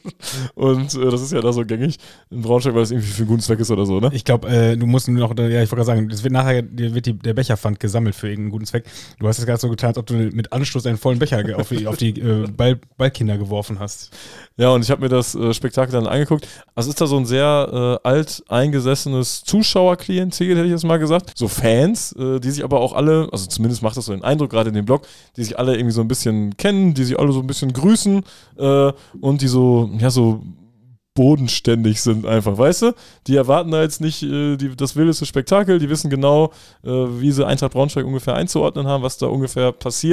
Und äh, das ist ja da so gängig in Braunschweig, weil es irgendwie für einen guten Zweck ist oder so, ne? Ich glaube, äh, du musst noch, ja, ich wollte gerade sagen, es wird nachher wird die, der Becherpfand gesammelt für irgendeinen guten Zweck. Du hast es gerade so getan, als ob du mit Anstoß einen vollen Becher auf die, auf die äh, Ball, Ballkinder geworfen hast. Ja, und ich habe mir das äh, Spektakel dann angeguckt. Also ist da so ein sehr äh, alt eingesessenes Zuschauerklientel, hätte ich jetzt mal gesagt. So Fans, äh, die sich aber auch alle, also zumindest macht das so den Eindruck, gerade in dem Blog, die sich alle irgendwie so ein bisschen kennen, die sich alle so ein bisschen grüßen äh, und die so, ja, so bodenständig sind einfach, weißt du? Die erwarten da jetzt nicht äh, die, das wildeste Spektakel, die wissen genau, äh, wie sie Eintracht Braunschweig ungefähr einzuordnen haben, was da ungefähr passiert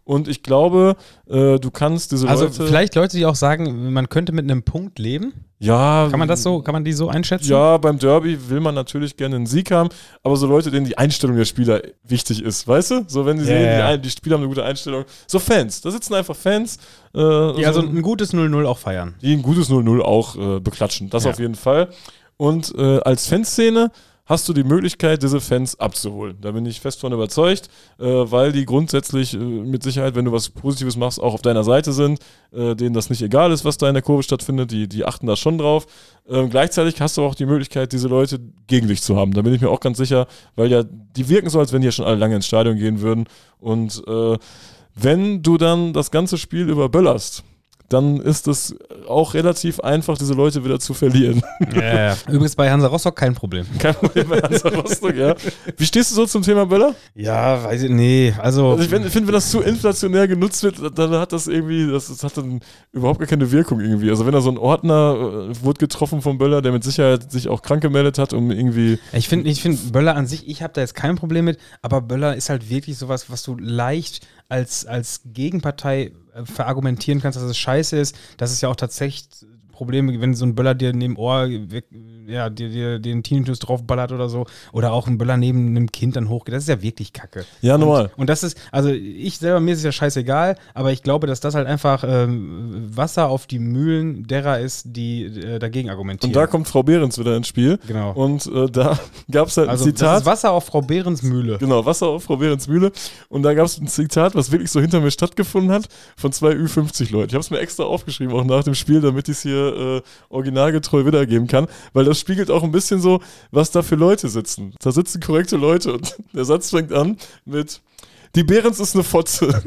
Und ich glaube, äh, du kannst diese also Leute... Also vielleicht Leute, die auch sagen, man könnte mit einem Punkt leben? Ja. Kann man das so, kann man die so einschätzen? Ja, beim Derby will man natürlich gerne einen Sieg haben, aber so Leute, denen die Einstellung der Spieler wichtig ist, weißt du? So, wenn sie yeah, sehen, die, yeah. ein, die Spieler haben eine gute Einstellung. So Fans, da sitzen einfach Fans. Äh, die also so, ein gutes null null auch feiern. Die ein gutes null null auch äh, beklatschen, das ja. auf jeden Fall. Und äh, als Fanszene hast du die Möglichkeit, diese Fans abzuholen. Da bin ich fest von überzeugt, äh, weil die grundsätzlich äh, mit Sicherheit, wenn du was Positives machst, auch auf deiner Seite sind, äh, denen das nicht egal ist, was da in der Kurve stattfindet, die, die achten da schon drauf. Ähm, gleichzeitig hast du auch die Möglichkeit, diese Leute gegen dich zu haben. Da bin ich mir auch ganz sicher, weil ja, die wirken so, als wenn die ja schon alle lange ins Stadion gehen würden. Und äh, wenn du dann das ganze Spiel überböllerst, dann ist es auch relativ einfach, diese Leute wieder zu verlieren. Ja, ja. Übrigens bei Hansa Rostock kein Problem. Kein Problem bei Hansa Rostock, ja. Wie stehst du so zum Thema Böller? Ja, weiß ich, nee, also... also ich finde, wenn das zu inflationär genutzt wird, dann hat das irgendwie, das, das hat dann überhaupt gar keine Wirkung irgendwie. Also wenn da so ein Ordner äh, wurde getroffen vom Böller, der mit Sicherheit sich auch krank gemeldet hat, um irgendwie... Ich finde, ich find Böller an sich, ich habe da jetzt kein Problem mit, aber Böller ist halt wirklich sowas, was du leicht als, als Gegenpartei verargumentieren kannst, dass es scheiße ist, dass es ja auch tatsächlich Probleme, wenn so ein Böller dir neben Ohr, ja, dir, dir den Tinnitus draufballert oder so, oder auch ein Böller neben einem Kind dann hochgeht, das ist ja wirklich Kacke. Ja, normal. Und, und das ist, also ich selber, mir ist es ja scheißegal, aber ich glaube, dass das halt einfach ähm, Wasser auf die Mühlen derer ist, die äh, dagegen argumentieren. Und da kommt Frau Behrens wieder ins Spiel. Genau. Und äh, da gab es halt also, ein Zitat. Das ist Wasser auf Frau Behrens Mühle. Genau, Wasser auf Frau Behrens Mühle. Und da gab es ein Zitat, was wirklich so hinter mir stattgefunden hat, von zwei Ü fünfzig Leuten. Ich habe es mir extra aufgeschrieben, auch nach dem Spiel, damit ich es hier äh, originalgetreu wiedergeben kann, weil das spiegelt auch ein bisschen so, was da für Leute sitzen. Da sitzen korrekte Leute und der Satz fängt an mit: Die Behrens ist eine Fotze.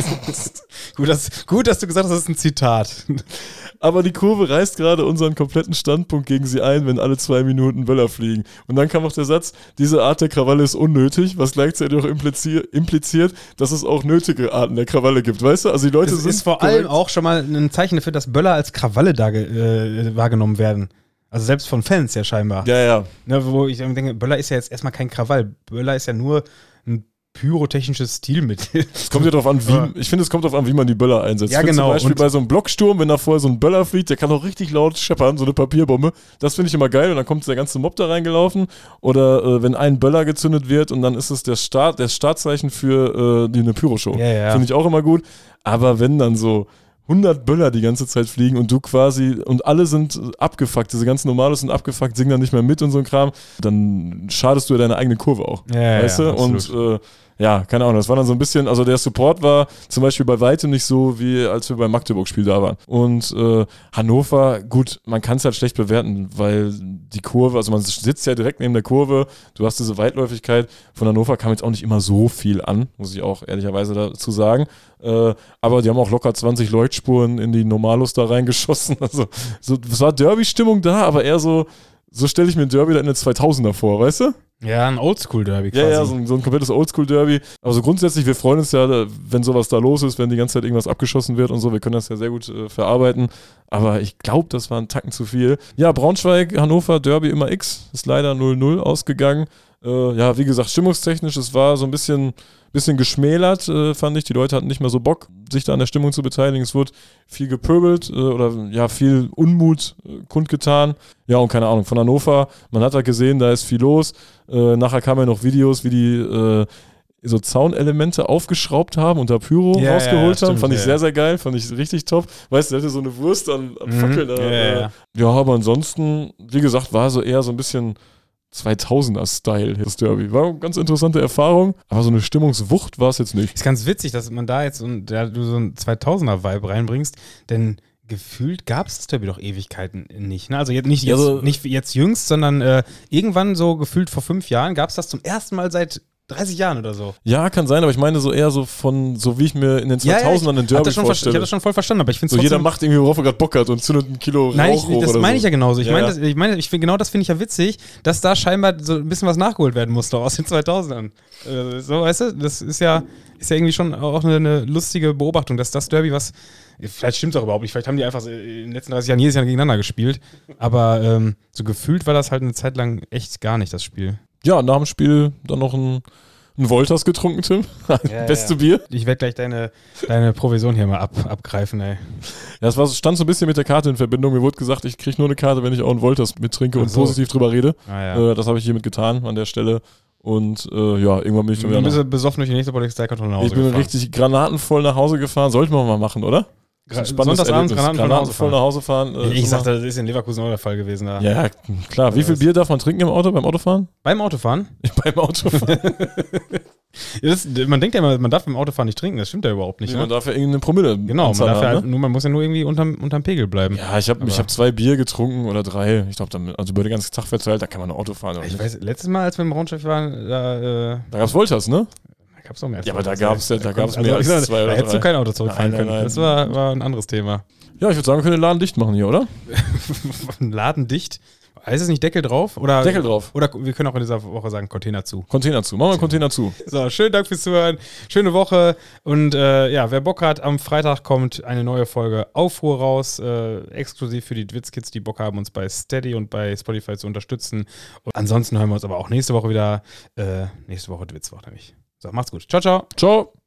gut, dass, gut, dass du gesagt hast, das ist ein Zitat. Aber die Kurve reißt gerade unseren kompletten Standpunkt gegen sie ein, wenn alle zwei Minuten Böller fliegen. Und dann kam auch der Satz, diese Art der Krawalle ist unnötig, was gleichzeitig auch implizier- impliziert, dass es auch nötige Arten der Krawalle gibt. Weißt du, also die Leute das sind ist vor korrekt. allem auch schon mal ein Zeichen dafür, dass Böller als Krawalle da äh, wahrgenommen werden. Also selbst von Fans ja scheinbar. Ja, ja. Ne, wo ich denke, Böller ist ja jetzt erstmal kein Krawall. Böller ist ja nur ein pyrotechnisches Stilmittel. Es kommt ja darauf an, wie, ich finde, es kommt darauf an, wie man die Böller einsetzt. Ja, ich genau. Zum Beispiel und bei so einem Blocksturm, wenn da vorher so ein Böller fliegt, der kann auch richtig laut scheppern, so eine Papierbombe. Das finde ich immer geil und dann kommt der ganze Mob da reingelaufen. Oder äh, wenn ein Böller gezündet wird und dann ist es der Start, das Startzeichen für äh, die, eine Pyroshow. Ja, ja. Finde ich auch immer gut. Aber wenn dann so hundert Böller die ganze Zeit fliegen und du quasi, und alle sind abgefuckt, diese ganzen Normalos sind abgefuckt, singen dann nicht mehr mit und so ein Kram, dann schadest du ja deine eigene Kurve auch. Ja, weißt ja, du? Und äh, ja, keine Ahnung, das war dann so ein bisschen, also der Support war zum Beispiel bei weitem nicht so, wie als wir beim Magdeburg-Spiel da waren. Und äh, Hannover, gut, man kann es halt schlecht bewerten, weil die Kurve, also man sitzt ja direkt neben der Kurve, du hast diese Weitläufigkeit, von Hannover kam jetzt auch nicht immer so viel an, muss ich auch ehrlicherweise dazu sagen. Äh, aber die haben auch locker zwanzig Leuchtspuren in die Normalos da reingeschossen. Also so, es war Derby-Stimmung da, aber eher so, so stelle ich mir ein Derby da in den zweitausender vor, weißt du? ja, ein Oldschool-Derby quasi. Ja, ja, so ein, so ein komplettes Oldschool-Derby. Also grundsätzlich, wir freuen uns ja, wenn sowas da los ist, wenn die ganze Zeit irgendwas abgeschossen wird und so. Wir können das ja sehr gut äh, verarbeiten. Aber ich glaube, das war ein Tacken zu viel. Ja, Braunschweig, Hannover, Derby immer X. Ist leider null null ausgegangen. Äh, ja, wie gesagt, stimmungstechnisch, es war so ein bisschen, bisschen geschmälert, äh, fand ich. Die Leute hatten nicht mehr so Bock, sich da an der Stimmung zu beteiligen. Es wurde viel gepöbelt äh, oder ja, viel Unmut äh, kundgetan. Ja, und keine Ahnung, von Hannover, man hat da gesehen, da ist viel los. Äh, nachher kamen ja noch Videos, wie die äh, so Zaunelemente aufgeschraubt haben und da Pyro Ja, rausgeholt ja, haben. stimmt, Fand ich ja. sehr, sehr geil. Fand ich richtig top. Weißt du, der hatte so eine Wurst an, an Mhm. Fackeln. Da, Ja, äh, ja. ja, aber ansonsten, wie gesagt, war so eher so ein bisschen zweitausender-Style, das Derby. War eine ganz interessante Erfahrung, aber so eine Stimmungswucht war es jetzt nicht. Ist ganz witzig, dass man da jetzt so ein, da du so einen zweitausender-Vibe reinbringst, denn gefühlt gab es das Derby doch Ewigkeiten nicht. Ne? Also jetzt nicht jetzt, Also- nicht jetzt jüngst, sondern äh, irgendwann so gefühlt vor fünf Jahren gab es das zum ersten Mal seit dreißig Jahren oder so. Ja, kann sein, aber ich meine so eher so von, so wie ich mir in den zweitausendern den ich hab Derby das schon ver- Ich vorstelle. habe das schon voll verstanden, aber ich finde So jeder macht irgendwie, worauf er gerade Bock hat und zündet ein Kilo Nein, Rauch ich, hoch das oder meine so. ich ja genauso. Ich Ja, meine, ja. das- ich meine, ich finde genau das finde ich ja witzig, dass da scheinbar so ein bisschen was nachgeholt werden musste aus den zweitausendern. Äh, so, weißt du, das ist ja, ist ja irgendwie schon auch eine, eine lustige Beobachtung, dass das Derby, was, vielleicht stimmt es auch überhaupt nicht, vielleicht haben die einfach so in den letzten dreißig Jahren jedes Jahr gegeneinander gespielt, aber ähm, so gefühlt war das halt eine Zeit lang echt gar nicht das Spiel. Ja, nach dem Spiel dann noch ein Ein Wolters getrunken, Tim? Ja, Beste ja. Bier? Ich werde gleich deine, deine Provision hier mal ab, abgreifen, ey. Ja, das war, stand so ein bisschen mit der Karte in Verbindung. Mir wurde gesagt, ich kriege nur eine Karte, wenn ich auch einen Wolters mittrinke und Ach so. positiv drüber rede. Ah, ja. Äh, das habe ich hiermit getan an der Stelle. Und äh, ja, irgendwann bin ich dann wieder Du bist nach, besoffen durch die nächste Polizeikontrolle nach Hause Ich bin gefahren. richtig granatenvoll nach Hause gefahren. Sollten wir mal machen, oder? Gra- Spannendes Sonntagsabends Erlebnis. granatenvoll nach Hause granatenvoll nach Hause fahren. äh, Ich schon sagte, mal- das ist in Leverkusen auch der Fall gewesen. Da. Ja, klar. Wie Ja, viel das- Bier darf man trinken im Auto, beim Autofahren? Beim Autofahren? Beim Autofahren. Ja, das, man denkt ja immer, man darf beim Autofahren nicht trinken. Das stimmt ja überhaupt nicht. Nee, Ne? man darf ja irgendeine Promille. Genau, man, Anzahl darf ja haben, halt, ne? nur, man muss ja nur irgendwie unterm, unterm Pegel bleiben. Ja, ich habe Aber- ich hab zwei Bier getrunken oder drei. Ich glaube, also über den ganzen Tag verteilt, da kann man ein Auto fahren. Oder Ich nicht. weiß, letztes Mal, als wir im Braunschweig waren, da, äh, Da gab's Wolters, ne? da gab es auch mehr. als Ja, aber da das, gab's ey. ja- da kommt- gab's mehr als ich sag, zwei oder Da hättest du drei. kein Auto zurückfahren Nein, nein, können. nein. Das war, war ein anderes Thema. Ja, ich würde sagen, wir können den Laden dicht machen hier, oder? Laden dicht. Heißt es nicht Deckel drauf? Oder, Deckel drauf. Oder wir können auch in dieser Woche sagen, Container zu. Container zu. Machen wir einen Container zu. So, schönen Dank fürs Zuhören. Schöne Woche. Und äh, ja, wer Bock hat, am Freitag kommt eine neue Folge Aufruhr raus. Äh, exklusiv für die Dwitz-Kids, die Bock haben, uns bei Steady und bei Spotify zu unterstützen. Und ansonsten hören wir uns aber auch nächste Woche wieder. Äh, nächste Woche Dwitzwoche nämlich. So, macht's gut. Ciao, ciao. Ciao.